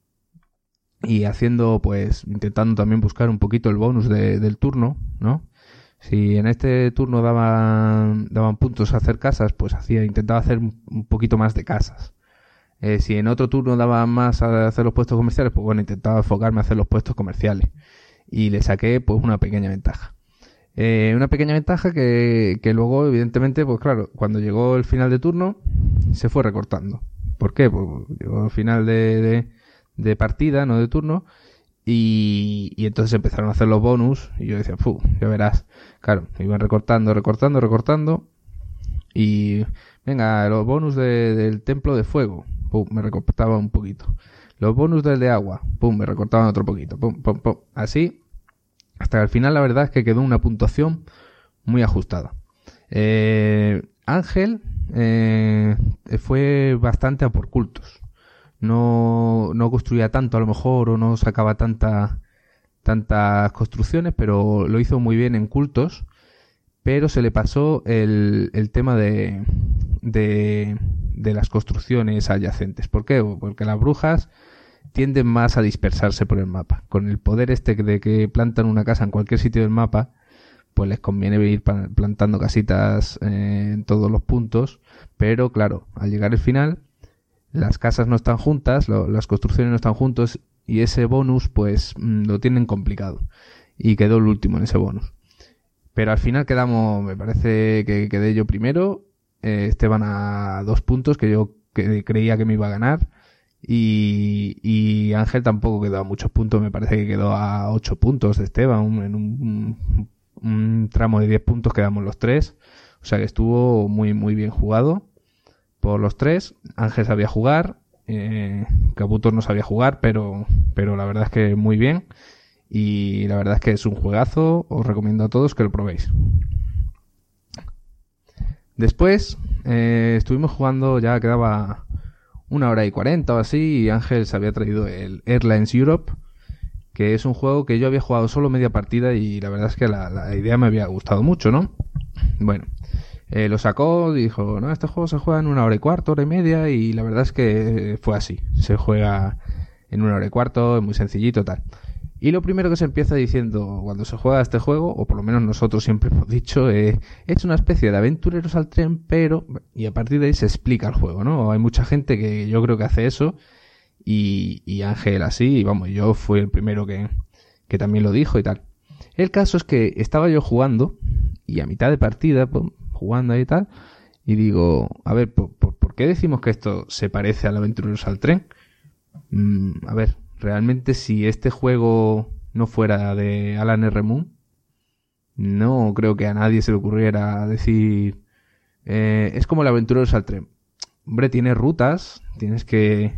Y haciendo, pues, intentando también buscar un poquito el bonus del turno, ¿no? Si en este turno daban puntos a hacer casas, pues intentaba hacer un poquito más de casas. Si en otro turno daban más a hacer los puestos comerciales, pues bueno, intentaba enfocarme a hacer los puestos comerciales. Y le saqué, pues, una pequeña ventaja. Una pequeña ventaja que luego, evidentemente, pues claro, cuando llegó el final de turno, se fue recortando. ¿Por qué? Pues llegó el final de partida, no de turno, y entonces empezaron a hacer los bonus, y yo decía, ya verás. Claro, me iban recortando, y venga, los bonus del templo de fuego, me recortaba un poquito. Los bonus del de agua, me recortaban otro poquito, así. Hasta que al final la verdad es que quedó una puntuación muy ajustada. Ángel fue bastante a por cultos. No construía tanto a lo mejor o no sacaba tantas construcciones, pero lo hizo muy bien en cultos. Pero se le pasó el tema de las construcciones adyacentes. ¿Por qué? Porque las brujas tienden más a dispersarse por el mapa. Con el poder de que plantan una casa en cualquier sitio del mapa, pues les conviene ir plantando casitas en todos los puntos, pero claro, al llegar el final, las casas no están juntas, las construcciones no están juntos, y ese bonus pues lo tienen complicado, y quedó el último en ese bonus. Pero al final me parece que quedé yo primero, Esteban a 2 puntos, que yo creía que me iba a ganar, y Ángel tampoco quedó a muchos puntos, me parece que quedó a 8 puntos de Esteban, en un tramo de 10 puntos quedamos los 3, o sea que estuvo muy muy bien jugado por los 3. Ángel sabía jugar, Caputo no sabía jugar, pero la verdad es que muy bien, y la verdad es que es un juegazo, os recomiendo a todos que lo probéis. Después estuvimos jugando, ya quedaba 1 hora y 40 o así, y Ángel se había traído el Airlines Europe, que es un juego que yo había jugado solo media partida y la verdad es que la idea me había gustado mucho, ¿no? Bueno, lo sacó, dijo, no, este juego se juega en 1 hora y cuarto, 1 hora y media, y la verdad es que fue así, se juega en 1 hora y cuarto, es muy sencillito, tal. Y lo primero que se empieza diciendo cuando se juega este juego, o por lo menos nosotros siempre hemos dicho, es una especie de aventureros al tren, pero... Y a partir de ahí se explica el juego, ¿no? Hay mucha gente que yo creo que hace eso, y Ángel así, y vamos, yo fui el primero que también lo dijo y tal. El caso es que estaba yo jugando, y a mitad de partida, jugando ahí y tal, y digo, a ver, ¿por qué decimos que esto se parece al aventureros al tren? A ver... Realmente, si este juego no fuera de Alan R. Moon, no creo que a nadie se le ocurriera decir... es como el Aventureros al tren. Hombre, tienes rutas, tienes que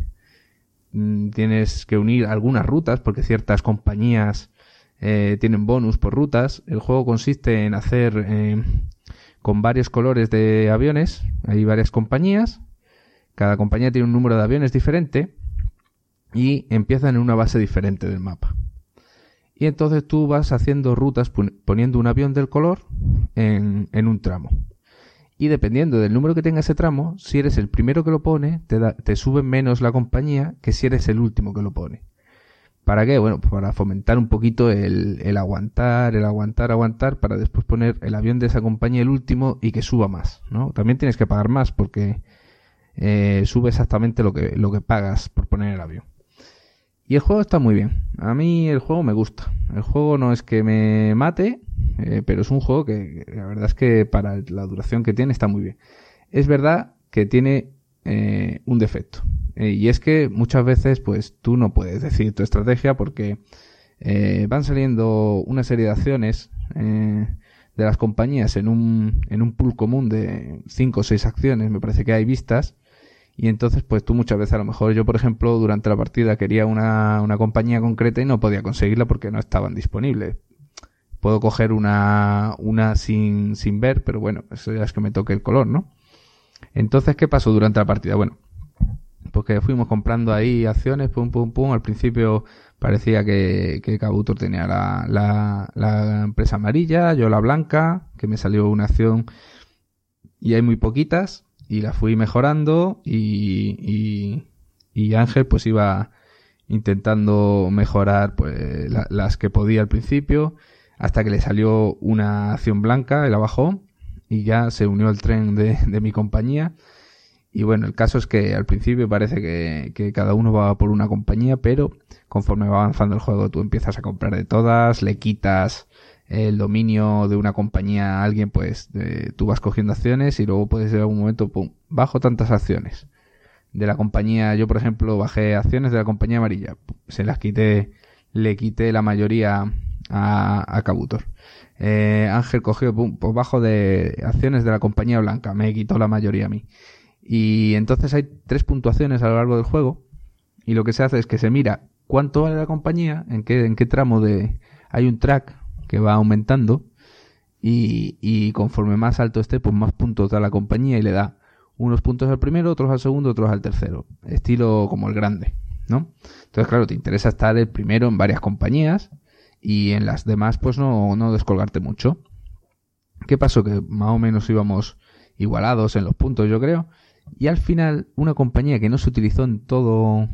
unir algunas rutas porque ciertas compañías tienen bonus por rutas. El juego consiste en hacer con varios colores de aviones. Hay varias compañías. Cada compañía tiene un número de aviones diferente y empiezan en una base diferente del mapa. Y entonces tú vas haciendo rutas poniendo un avión del color en un tramo. Y dependiendo del número que tenga ese tramo, si eres el primero que lo pone, te sube menos la compañía que si eres el último que lo pone. ¿Para qué? Bueno, pues para fomentar un poquito el aguantar, para después poner el avión de esa compañía el último y que suba más, ¿no? También tienes que pagar más porque sube exactamente lo que pagas por poner el avión. Y el juego está muy bien. A mí el juego me gusta. El juego no es que me mate, pero es un juego que la verdad es que para la duración que tiene está muy bien. Es verdad que tiene un defecto. Y es que muchas veces pues tú no puedes decidir tu estrategia porque van saliendo una serie de acciones de las compañías en un pool común de 5 o 6 acciones, me parece que hay vistas. Y entonces, pues tú muchas veces, a lo mejor yo, por ejemplo, durante la partida quería una compañía concreta y no podía conseguirla porque no estaban disponibles. Puedo coger una sin ver, pero bueno, eso ya es que me toque el color, ¿no? Entonces, ¿qué pasó durante la partida? Bueno, pues que fuimos comprando ahí acciones, pum, pum, pum. Al principio parecía que Kabuto tenía la empresa amarilla, yo la blanca, que me salió una acción y hay muy poquitas. Y la fui mejorando y Ángel pues iba intentando mejorar pues las que podía al principio hasta que le salió una acción blanca y la bajó y ya se unió al tren de mi compañía. Y bueno, el caso es que al principio parece que cada uno va por una compañía, pero conforme va avanzando el juego tú empiezas a comprar de todas, le quitas el dominio de una compañía a alguien, pues tú vas cogiendo acciones y luego puedes llegar a un momento, pum, bajo tantas acciones de la compañía. Yo, por ejemplo, bajé acciones de la compañía amarilla, se las quité, le quité la mayoría a Kabutor. Ángel cogió, pum, pues bajo de acciones de la compañía blanca, me quitó la mayoría a mí. Y entonces hay 3 puntuaciones a lo largo del juego y lo que se hace es que se mira cuánto vale la compañía, en qué tramo hay un track que va aumentando y conforme más alto esté, pues más puntos da la compañía y le da unos puntos al primero, otros al segundo, otros al tercero. Estilo como el grande, ¿no? Entonces, claro, te interesa estar el primero en varias compañías y en las demás, pues no descolgarte mucho. ¿Qué pasó? Que más o menos íbamos igualados en los puntos, yo creo. Y al final, una compañía que no se utilizó en toda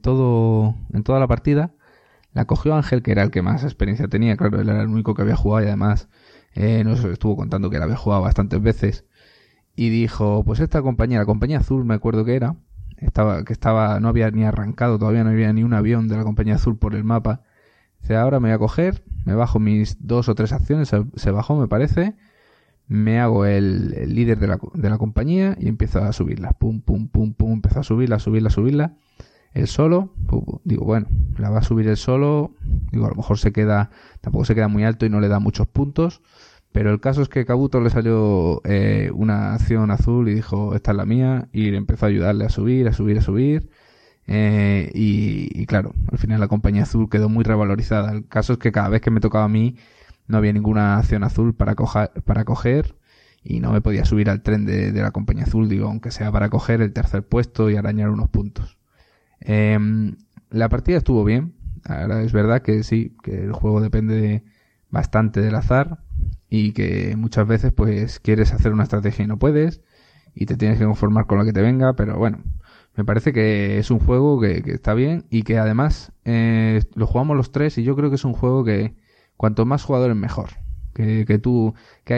la partida, la cogió Ángel, que era el que más experiencia tenía. Claro, él era el único que había jugado y además nos estuvo contando que la había jugado bastantes veces. Y dijo, pues esta compañía, la compañía azul, me acuerdo que era, no había ni arrancado, todavía no había ni un avión de la compañía azul por el mapa. Dice, ahora me voy a coger, me bajo mis 2 o 3 acciones, se bajó me parece, me hago el líder de la compañía y empiezo a subirla. Pum, pum, pum, pum, empezó a subirla. El solo, digo, bueno, la va a subir el solo, digo, a lo mejor tampoco se queda muy alto y no le da muchos puntos, pero el caso es que Kabuto le salió una acción azul y dijo, esta es la mía, y le empezó a ayudarle a subir, y claro, al final la compañía azul quedó muy revalorizada. El caso es que cada vez que me tocaba a mí no había ninguna acción azul para coger y no me podía subir al tren de la compañía azul, digo, aunque sea para coger el tercer puesto y arañar unos puntos. La partida estuvo bien. Ahora es verdad que sí, que el juego depende bastante del azar y que muchas veces pues quieres hacer una estrategia y no puedes y te tienes que conformar con lo que te venga, pero bueno, me parece que es un juego que está bien y que además lo jugamos los 3 y yo creo que es un juego que cuanto más jugadores mejor. Que tú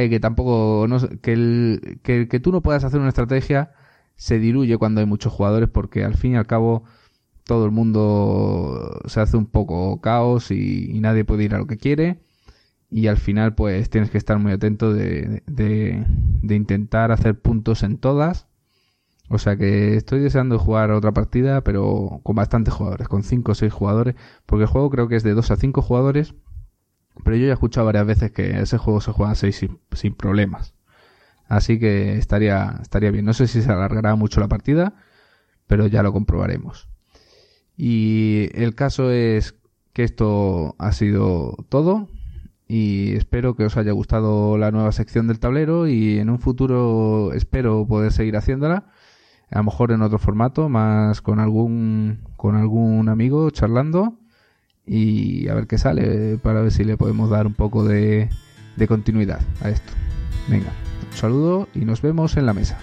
no puedas hacer una estrategia se diluye cuando hay muchos jugadores porque al fin y al cabo todo el mundo se hace un poco caos y nadie puede ir a lo que quiere y al final pues tienes que estar muy atento de intentar hacer puntos en todas. O sea que estoy deseando jugar otra partida pero con bastantes jugadores, con 5 o 6 jugadores, porque el juego creo que es de 2 a 5 jugadores Pero yo ya he escuchado varias veces que ese juego se juega a 6 sin problemas. Así que estaría bien. No sé si se alargará mucho la partida, pero ya lo comprobaremos. Y el caso es que esto ha sido todo. Y espero que os haya gustado la nueva sección del tablero. Y en un futuro espero poder seguir haciéndola. A lo mejor en otro formato, más con algún amigo charlando. Y a ver qué sale, para ver si le podemos dar un poco de continuidad a esto. Venga, un saludo y nos vemos en la mesa.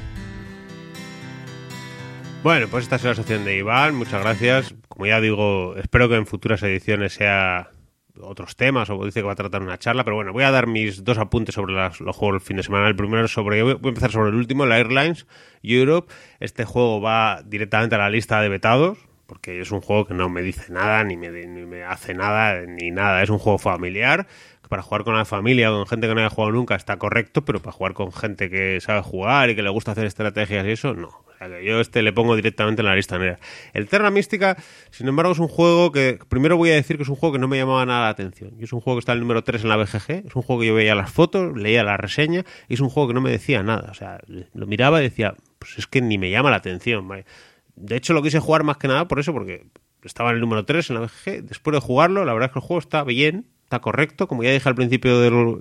Bueno, pues esta es la sección de Iván, muchas gracias. Como ya digo, espero que en futuras ediciones sea otros temas, o dice que va a tratar una charla, pero bueno, voy a dar mis 2 apuntes sobre los juegos del fin de semana. El primero voy a empezar sobre el último, el Airlines Europe. Este juego va directamente a la lista de vetados, porque es un juego que no me dice nada, ni me hace nada, ni nada. Es un juego familiar, que para jugar con la familia o con gente que no haya jugado nunca está correcto, pero para jugar con gente que sabe jugar y que le gusta hacer estrategias y eso, no. O sea que yo le pongo directamente en la lista negra. El Terra Mística, sin embargo, es un juego que, primero voy a decir que es un juego que no me llamaba nada la atención. Y es un juego que está en el número 3 en la BGG, es un juego que yo veía las fotos, leía la reseña, y es un juego que no me decía nada. O sea, lo miraba y decía, pues es que ni me llama la atención, ¿vale? De hecho, lo quise jugar más que nada por eso, porque estaba en el número 3 en la BGG. Después de jugarlo, la verdad es que el juego está bien, está correcto. Como ya dije al principio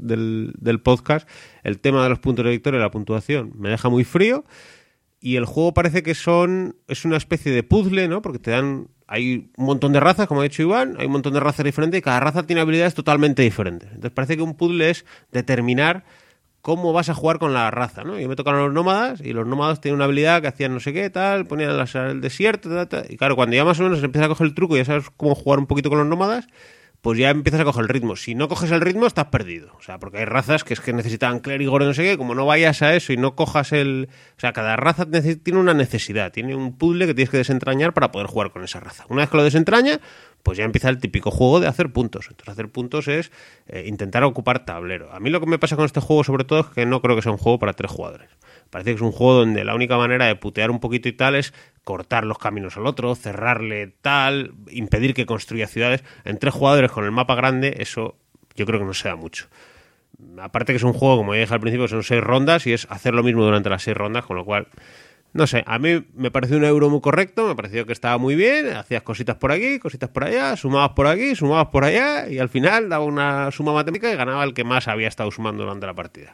del podcast, el tema de los puntos de victoria y la puntuación me deja muy frío. Y el juego parece que es una especie de puzzle, ¿no? Porque hay un montón de razas, como ha dicho Iván, hay un montón de razas diferentes y cada raza tiene habilidades totalmente diferentes. Entonces parece que un puzzle es determinar cómo vas a jugar con la raza, ¿no? Yo me tocan los nómadas y los nómadas tienen una habilidad que hacían no sé qué, tal, ponían el desierto, tal. Y claro, cuando ya más o menos empiezas a coger el truco y ya sabes cómo jugar un poquito con los nómadas, pues ya empiezas a coger el ritmo. Si no coges el ritmo, estás perdido. O sea, porque hay razas que es que necesitan clérigos, no sé qué, como no vayas a eso y no cojas O sea, cada raza tiene una necesidad, tiene un puzzle que tienes que desentrañar para poder jugar con esa raza. Una vez que lo desentraña, pues ya empieza el típico juego de hacer puntos. Entonces, hacer puntos es intentar ocupar tablero. A mí lo que me pasa con este juego, sobre todo, es que no creo que sea un juego para 3 jugadores. Parece que es un juego donde la única manera de putear un poquito y tal es cortar los caminos al otro, cerrarle tal, impedir que construya ciudades. En 3 jugadores con el mapa grande, eso yo creo que no se da mucho. Aparte que es un juego, como ya dije al principio, son 6 rondas y es hacer lo mismo durante las 6 rondas, con lo cual, no sé, a mí me pareció un euro muy correcto, me pareció que estaba muy bien, hacías cositas por aquí, cositas por allá, sumabas por aquí, sumabas por allá y al final daba una suma matemática y ganaba el que más había estado sumando durante la partida.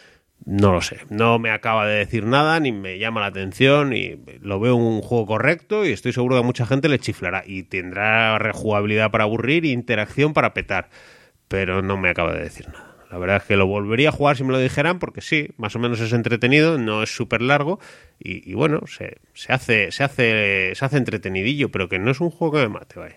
No lo sé, no me acaba de decir nada, ni me llama la atención, y lo veo un juego correcto y estoy seguro que a mucha gente le chiflará y tendrá rejugabilidad para aburrir e interacción para petar, pero no me acaba de decir nada. La verdad es que lo volvería a jugar si me lo dijeran, porque sí, más o menos es entretenido, no es súper largo y bueno, se hace entretenidillo, pero que no es un juego que me mate, vaya.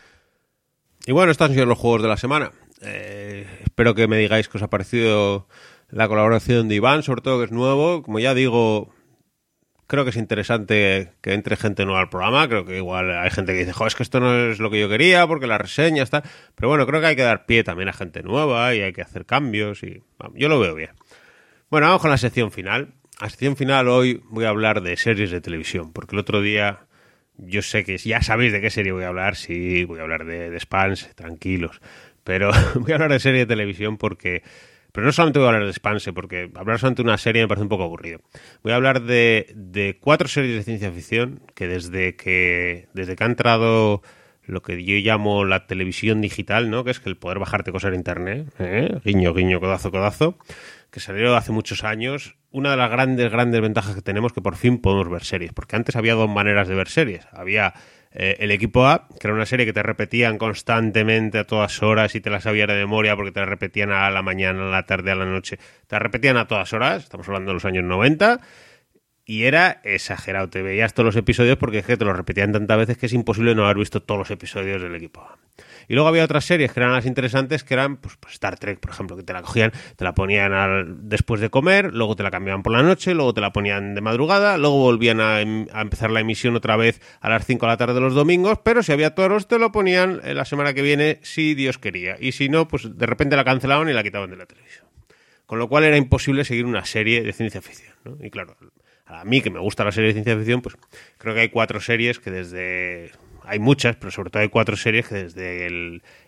Y bueno, estos han sido los juegos de la semana. Espero que me digáis qué os ha parecido la colaboración de Iván, sobre todo que es nuevo. Como ya digo, creo que es interesante que entre gente nueva al programa. Creo que igual hay gente que dice, es que esto no es lo que yo quería porque la reseña está... Pero bueno, creo que hay que dar pie también a gente nueva y hay que hacer cambios y yo lo veo bien. Bueno, vamos con la sección final. La sección final hoy voy a hablar de series de televisión, porque el otro día, yo sé que ya sabéis de qué serie voy a hablar. Sí, voy a hablar de Spans, tranquilos. Pero voy a hablar de serie de televisión porque... Pero no solamente voy a hablar de Expanse, porque hablar solamente de una serie me parece un poco aburrido. Voy a hablar de 4 series de ciencia ficción que desde que ha entrado lo que yo llamo la televisión digital, ¿no? Que es que el poder bajarte cosas en internet, guiño, guiño, codazo, codazo, que salió hace muchos años. Una de las grandes ventajas que tenemos es que por fin podemos ver series, porque antes había 2 maneras de ver series. Había el equipo A, que era una serie que te repetían constantemente a todas horas y te la sabías de memoria porque te la repetían a la mañana, a la tarde, a la noche. Te la repetían a todas horas, estamos hablando de los años 90, y era exagerado. Te veías todos los episodios porque es que te los repetían tantas veces que es imposible no haber visto todos los episodios del equipo A. Y luego había otras series que eran las interesantes, que eran pues Star Trek, por ejemplo, que te la cogían, te la ponían después de comer, luego te la cambiaban por la noche, luego te la ponían de madrugada, luego volvían a empezar la emisión otra vez a las 5 de la tarde los domingos, pero si había toros te lo ponían la semana que viene si Dios quería. Y si no, pues de repente la cancelaban y la quitaban de la televisión. Con lo cual era imposible seguir una serie de ciencia ficción, ¿no? Y claro, a mí que me gusta la serie de ciencia ficción, pues creo que hay 4 series que desde... Hay muchas, pero sobre todo hay 4 series que desde el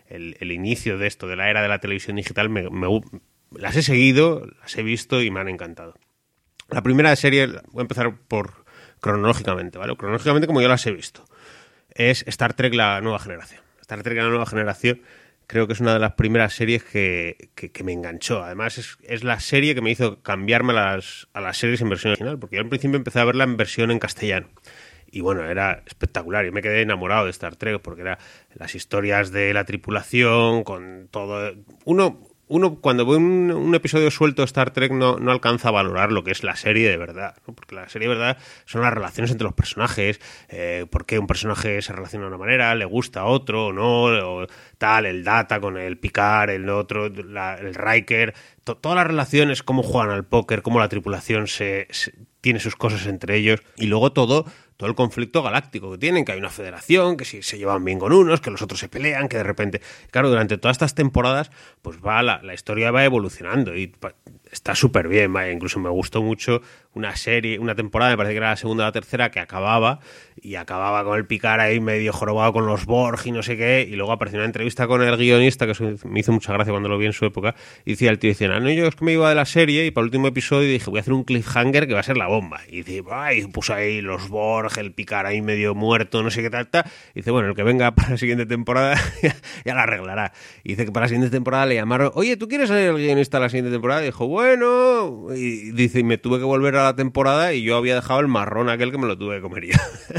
el inicio de esto, de la era de la televisión digital, las he seguido, las he visto y me han encantado. La primera serie, voy a empezar por cronológicamente, ¿vale? Cronológicamente como yo las he visto, es Star Trek La Nueva Generación. Star Trek La Nueva Generación creo que es una de las primeras series que me enganchó. Además, es la serie que me hizo cambiarme a las series en versión original, porque yo al principio empecé a verla en versión en castellano. Y bueno, era espectacular. Yo me quedé enamorado de Star Trek porque era las historias de la tripulación, con todo... Uno cuando ve un episodio suelto de Star Trek no alcanza a valorar lo que es la serie de verdad, ¿no? Porque la serie de verdad son las relaciones entre los personajes, por qué un personaje se relaciona de una manera, le gusta a otro o no, o tal, el Data con el Picard, el otro, el Riker, todas las relaciones, cómo juegan al póker, cómo la tripulación tiene sus cosas entre ellos, y luego todo el conflicto galáctico que tienen, que hay una federación, que si se llevan bien con unos, que los otros se pelean, que de repente... Claro, durante todas estas temporadas, pues la historia va evolucionando y está súper bien, vaya. Incluso me gustó mucho una temporada, me parece que era la segunda o la tercera, que acababa con el Picard ahí medio jorobado con los Borg y no sé qué, y luego apareció una entrevista con el guionista, que eso me hizo mucha gracia cuando lo vi en su época, y decía el tío, no, yo es que me iba de la serie y para el último episodio dije, voy a hacer un cliffhanger que va a ser la bomba. Y dice, y puso ahí los Borg, el Picard ahí medio muerto, no sé qué tal. Y dice, bueno, el que venga para la siguiente temporada ya la arreglará. Y dice que para la siguiente temporada le llamaron, oye, ¿tú quieres ser el guionista de la siguiente temporada? Y dijo, bueno, y dice, y me tuve que volver a la temporada y yo había dejado el marrón aquel que me lo tuve que comer yo.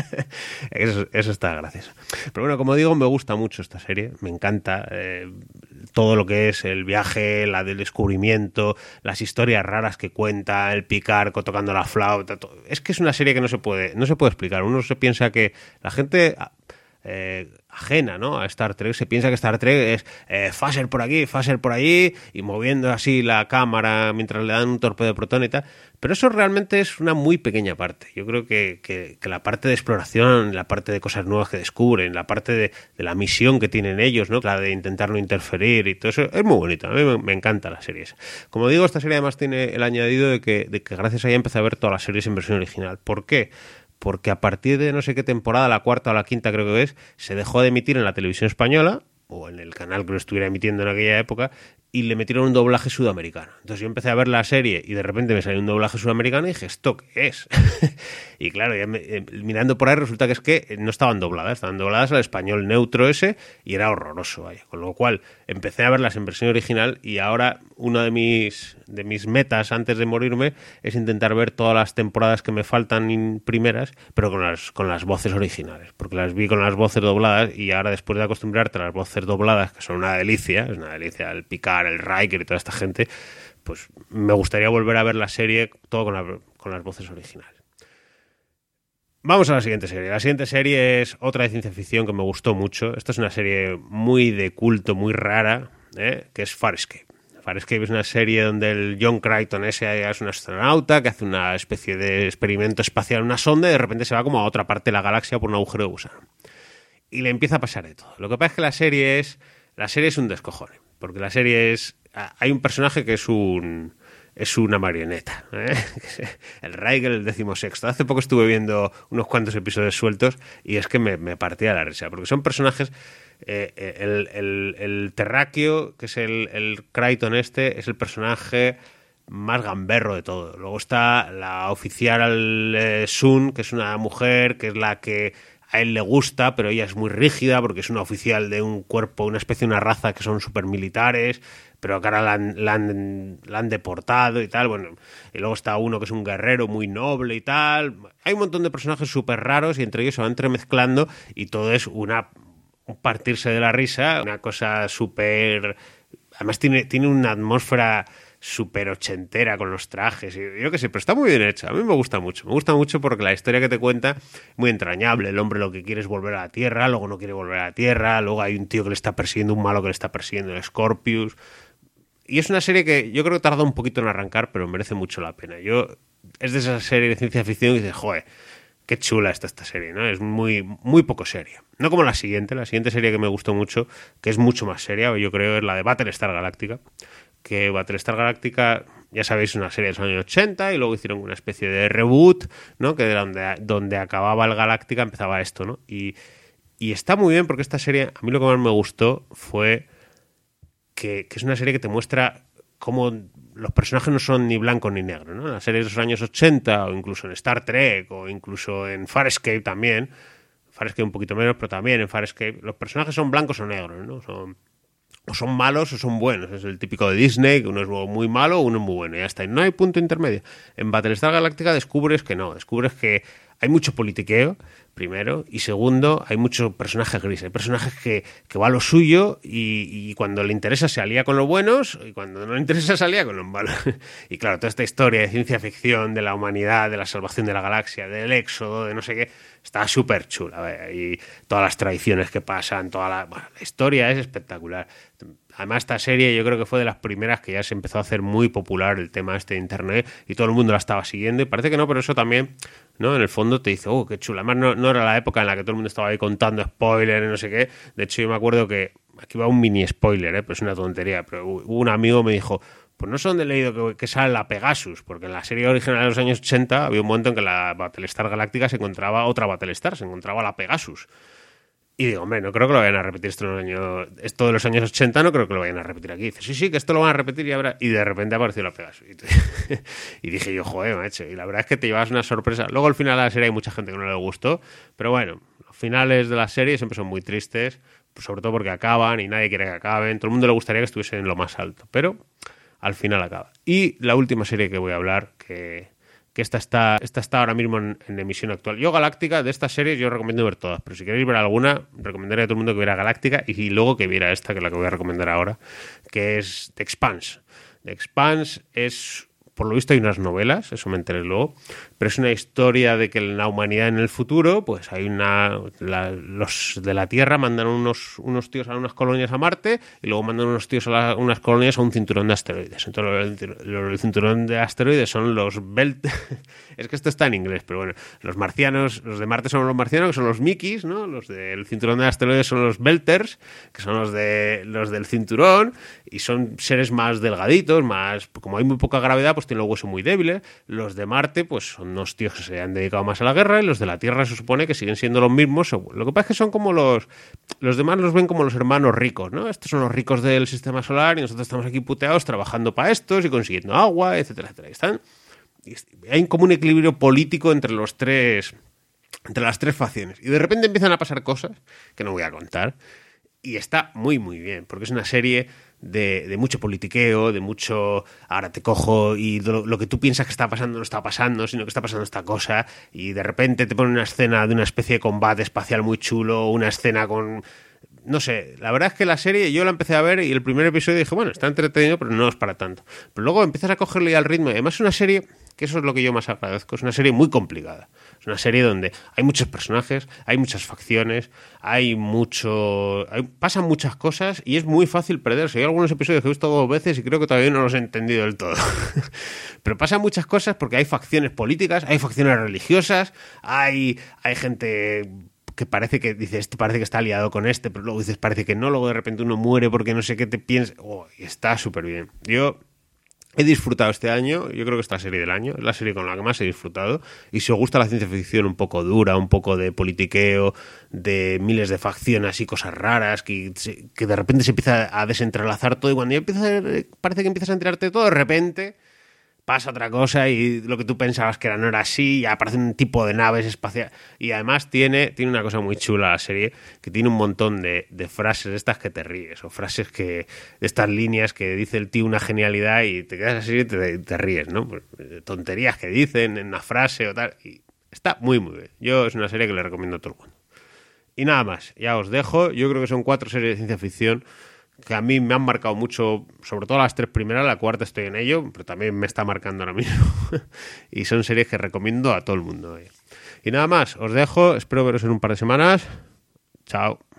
Eso está gracioso. Pero bueno, como digo, me gusta mucho esta serie, me encanta todo lo que es el viaje, la del descubrimiento, las historias raras que cuenta, el Picard tocando la flauta, todo. Es que es una serie que no se puede explicar. Uno se piensa que la gente ajena, ¿no?, a Star Trek se piensa que Star Trek es phaser por aquí, phaser por allí, y moviendo así la cámara mientras le dan un torpedo de protón y tal, pero eso realmente es una muy pequeña parte. Yo creo que la parte de exploración, la parte de cosas nuevas que descubren, la parte de la misión que tienen ellos, ¿no?, la de intentar no interferir y todo eso, es muy bonito. A mí me encanta la serie esa. Como digo, esta serie además tiene el añadido de que gracias a ella empecé a ver todas las series en versión original. ¿Por qué? Porque a partir de no sé qué temporada, la cuarta o la quinta creo que es, se dejó de emitir en la televisión española, o en el canal que lo estuviera emitiendo en aquella época, y le metieron un doblaje sudamericano. Entonces yo empecé a ver la serie y de repente me salió un doblaje sudamericano y dije, ¿esto qué es? Y claro, ya mirando por ahí resulta que es que no estaban dobladas al español neutro ese y era horroroso, vaya. Con lo cual empecé a verlas en versión original y ahora una de mis metas antes de morirme es intentar ver todas las temporadas que me faltan primeras, pero con las voces originales, porque las vi con las voces dobladas y ahora después de acostumbrarte a las voces dobladas, que son una delicia, es una delicia el Picard, el Riker y toda esta gente, pues me gustaría volver a ver la serie todo con las voces originales. Vamos a la siguiente serie. La siguiente serie es otra de ciencia ficción que me gustó mucho. Esta es una serie muy de culto, muy rara, que es Farscape. Farscape es una serie donde el John Crichton ese es un astronauta que hace una especie de experimento espacial en una sonda y de repente se va como a otra parte de la galaxia por un agujero de gusano. Y le empieza a pasar de todo. Lo que pasa es que la serie es un descojone. Porque la serie hay un personaje que es una marioneta, el Riker, el 16º. Hace poco estuve viendo unos cuantos episodios sueltos y es que me partía la risa, porque son personajes... el terráqueo, que es el Crichton es el personaje más gamberro de todo. Luego está la oficial Sun, que es una mujer, que es la que a él le gusta, pero ella es muy rígida porque es una oficial de un cuerpo, una especie de una raza que son súper militares, pero ahora la han deportado y tal. Bueno, y luego está uno que es un guerrero muy noble y tal. Hay un montón de personajes súper raros y entre ellos se van entremezclando y todo es un partirse de la risa, una cosa súper... Además tiene una atmósfera súper ochentera con los trajes, y yo qué sé, pero está muy bien hecha. A mí me gusta mucho porque la historia que te cuenta es muy entrañable. El hombre lo que quiere es volver a la Tierra, luego no quiere volver a la Tierra, luego hay un tío que le está persiguiendo, un malo que le está persiguiendo, el Scorpius, y es una serie que yo creo que tarda un poquito en arrancar, pero merece mucho la pena. Es de esa serie de ciencia ficción que dices, joder, qué chula está esta serie, ¿no? Es muy, muy poco seria. No como la siguiente serie que me gustó mucho, que es mucho más seria, yo creo, es la de Battlestar Galactica. Que Battlestar Galactica, ya sabéis, una serie de los años 80 y luego hicieron una especie de reboot, ¿no? Que donde acababa el Galactica empezaba esto, ¿no? Y Y está muy bien porque esta serie, a mí lo que más me gustó fue que es una serie que te muestra cómo los personajes no son ni blancos ni negros, ¿no? En las series de los años 80 o incluso en Star Trek o incluso en Farscape también, Farscape un poquito menos, pero también en Farscape, los personajes son blancos o negros, ¿no? O son malos o son buenos. Es el típico de Disney, que uno es muy malo o uno es muy bueno. Y ya está. Y no hay punto intermedio. En Battlestar Galactica descubres que no. Descubres que hay mucho politiqueo, primero. Y segundo, hay muchos personajes grises. Hay personajes que va a lo suyo y cuando le interesa se alía con los buenos y cuando no le interesa se alía con los malos. Y claro, toda esta historia de ciencia ficción, de la humanidad, de la salvación de la galaxia, del éxodo, de no sé qué, está súper chula. Y todas las tradiciones que pasan, la historia es espectacular. Además, esta serie yo creo que fue de las primeras que ya se empezó a hacer muy popular el tema de internet y todo el mundo la estaba siguiendo y parece que no, pero eso también, ¿no? En el fondo te dice, oh, qué chula. Además, no era la época en la que todo el mundo estaba ahí contando spoilers y no sé qué. De hecho, yo me acuerdo que aquí va un mini spoiler, pero es una tontería, pero hubo un amigo me dijo, pues no sé dónde he leído que sale la Pegasus, porque en la serie original de los años 80 había un momento en que la Battlestar Galáctica se encontraba otra Battlestar, se encontraba la Pegasus. Y digo, hombre, no creo que lo vayan a repetir esto de los años 80, no creo que lo vayan a repetir aquí. Dice, sí, que esto lo van a repetir y habrá... Y de repente apareció la Pegasus. Y dije yo, joder, macho. Y la verdad es que te llevas una sorpresa. Luego al final de la serie hay mucha gente que no le gustó, pero bueno, los finales de la serie siempre son muy tristes, pues sobre todo porque acaban y nadie quiere que acaben. Todo el mundo le gustaría que estuviese en lo más alto, pero al final acaba. Y la última serie que voy a hablar, que esta está ahora mismo en emisión actual. Yo Galáctica, de estas series, yo recomiendo ver todas, pero si queréis ver alguna, recomendaría a todo el mundo que viera Galáctica y luego que viera esta, que es la que voy a recomendar ahora, que es The Expanse. The Expanse es, por lo visto hay unas novelas, eso me enteré luego, pero es una historia de que en la humanidad en el futuro, pues hay los de la Tierra mandan unos tíos a unas colonias a Marte y luego mandan unos tíos a unas colonias a un cinturón de asteroides. Entonces el cinturón de asteroides son los es que esto está en inglés, pero bueno, los marcianos, los de Marte son los marcianos, que son los Mickeys, ¿no? Los del cinturón de asteroides son los Belters, que son los del cinturón, y son seres más delgaditos, más, como hay muy poca gravedad, pues tienen los huesos muy débiles. Los de Marte, pues son unos tíos que se han dedicado más a la guerra, y los de la Tierra se supone que siguen siendo los mismos. Lo que pasa es que son como los demás los ven como los hermanos ricos, ¿no? Estos son los ricos del sistema solar y nosotros estamos aquí puteados trabajando para estos y consiguiendo agua, etcétera, etcétera. Hay como un equilibrio político entre las tres facciones. Y de repente empiezan a pasar cosas que no voy a contar. Y está muy, muy bien, porque es una serie de mucho politiqueo, de mucho ahora te cojo y lo que tú piensas que está pasando no está pasando, sino que está pasando esta cosa, y de repente te ponen una escena de una especie de combate espacial muy chulo, una escena con... No sé, la verdad es que la serie yo la empecé a ver y el primer episodio dije, bueno, está entretenido, pero no es para tanto. Pero luego empiezas a cogerle al ritmo, y además es una serie, que eso es lo que yo más agradezco, es una serie muy complicada. Es una serie donde hay muchos personajes, hay muchas facciones, pasan muchas cosas y es muy fácil perderse. Hay algunos episodios que he visto 2 veces y creo que todavía no los he entendido del todo. Pero pasan muchas cosas porque hay facciones políticas, hay facciones religiosas, hay gente que parece que dices, parece que está aliado con pero luego dices, parece que no, luego de repente uno muere porque no sé qué te piensa. Y está súper bien. Yo he disfrutado este año, yo creo que es la serie del año, es la serie con la que más he disfrutado, y si os gusta la ciencia ficción un poco dura, un poco de politiqueo, de miles de facciones y cosas raras, que de repente se empieza a desentrelazar todo, y cuando ya parece que empiezas a enterarte de todo, de repente pasa otra cosa y lo que tú pensabas que no era así, y aparece un tipo de naves espaciales. Y además tiene una cosa muy chula la serie, que tiene un montón de frases estas que te ríes, o frases de estas líneas que dice el tío una genialidad y te quedas así y te ríes, ¿no? Pues, tonterías que dicen en una frase o tal. Y está muy, muy bien. Yo es una serie que le recomiendo a todo el mundo. Y nada más, ya os dejo. Yo creo que son 4 series de ciencia ficción que a mí me han marcado mucho, sobre todo las 3 primeras, la 4ª estoy en ello, pero también me está marcando ahora mismo. Y son series que recomiendo a todo el mundo. Y nada más, os dejo, espero veros en un par de semanas. Chao.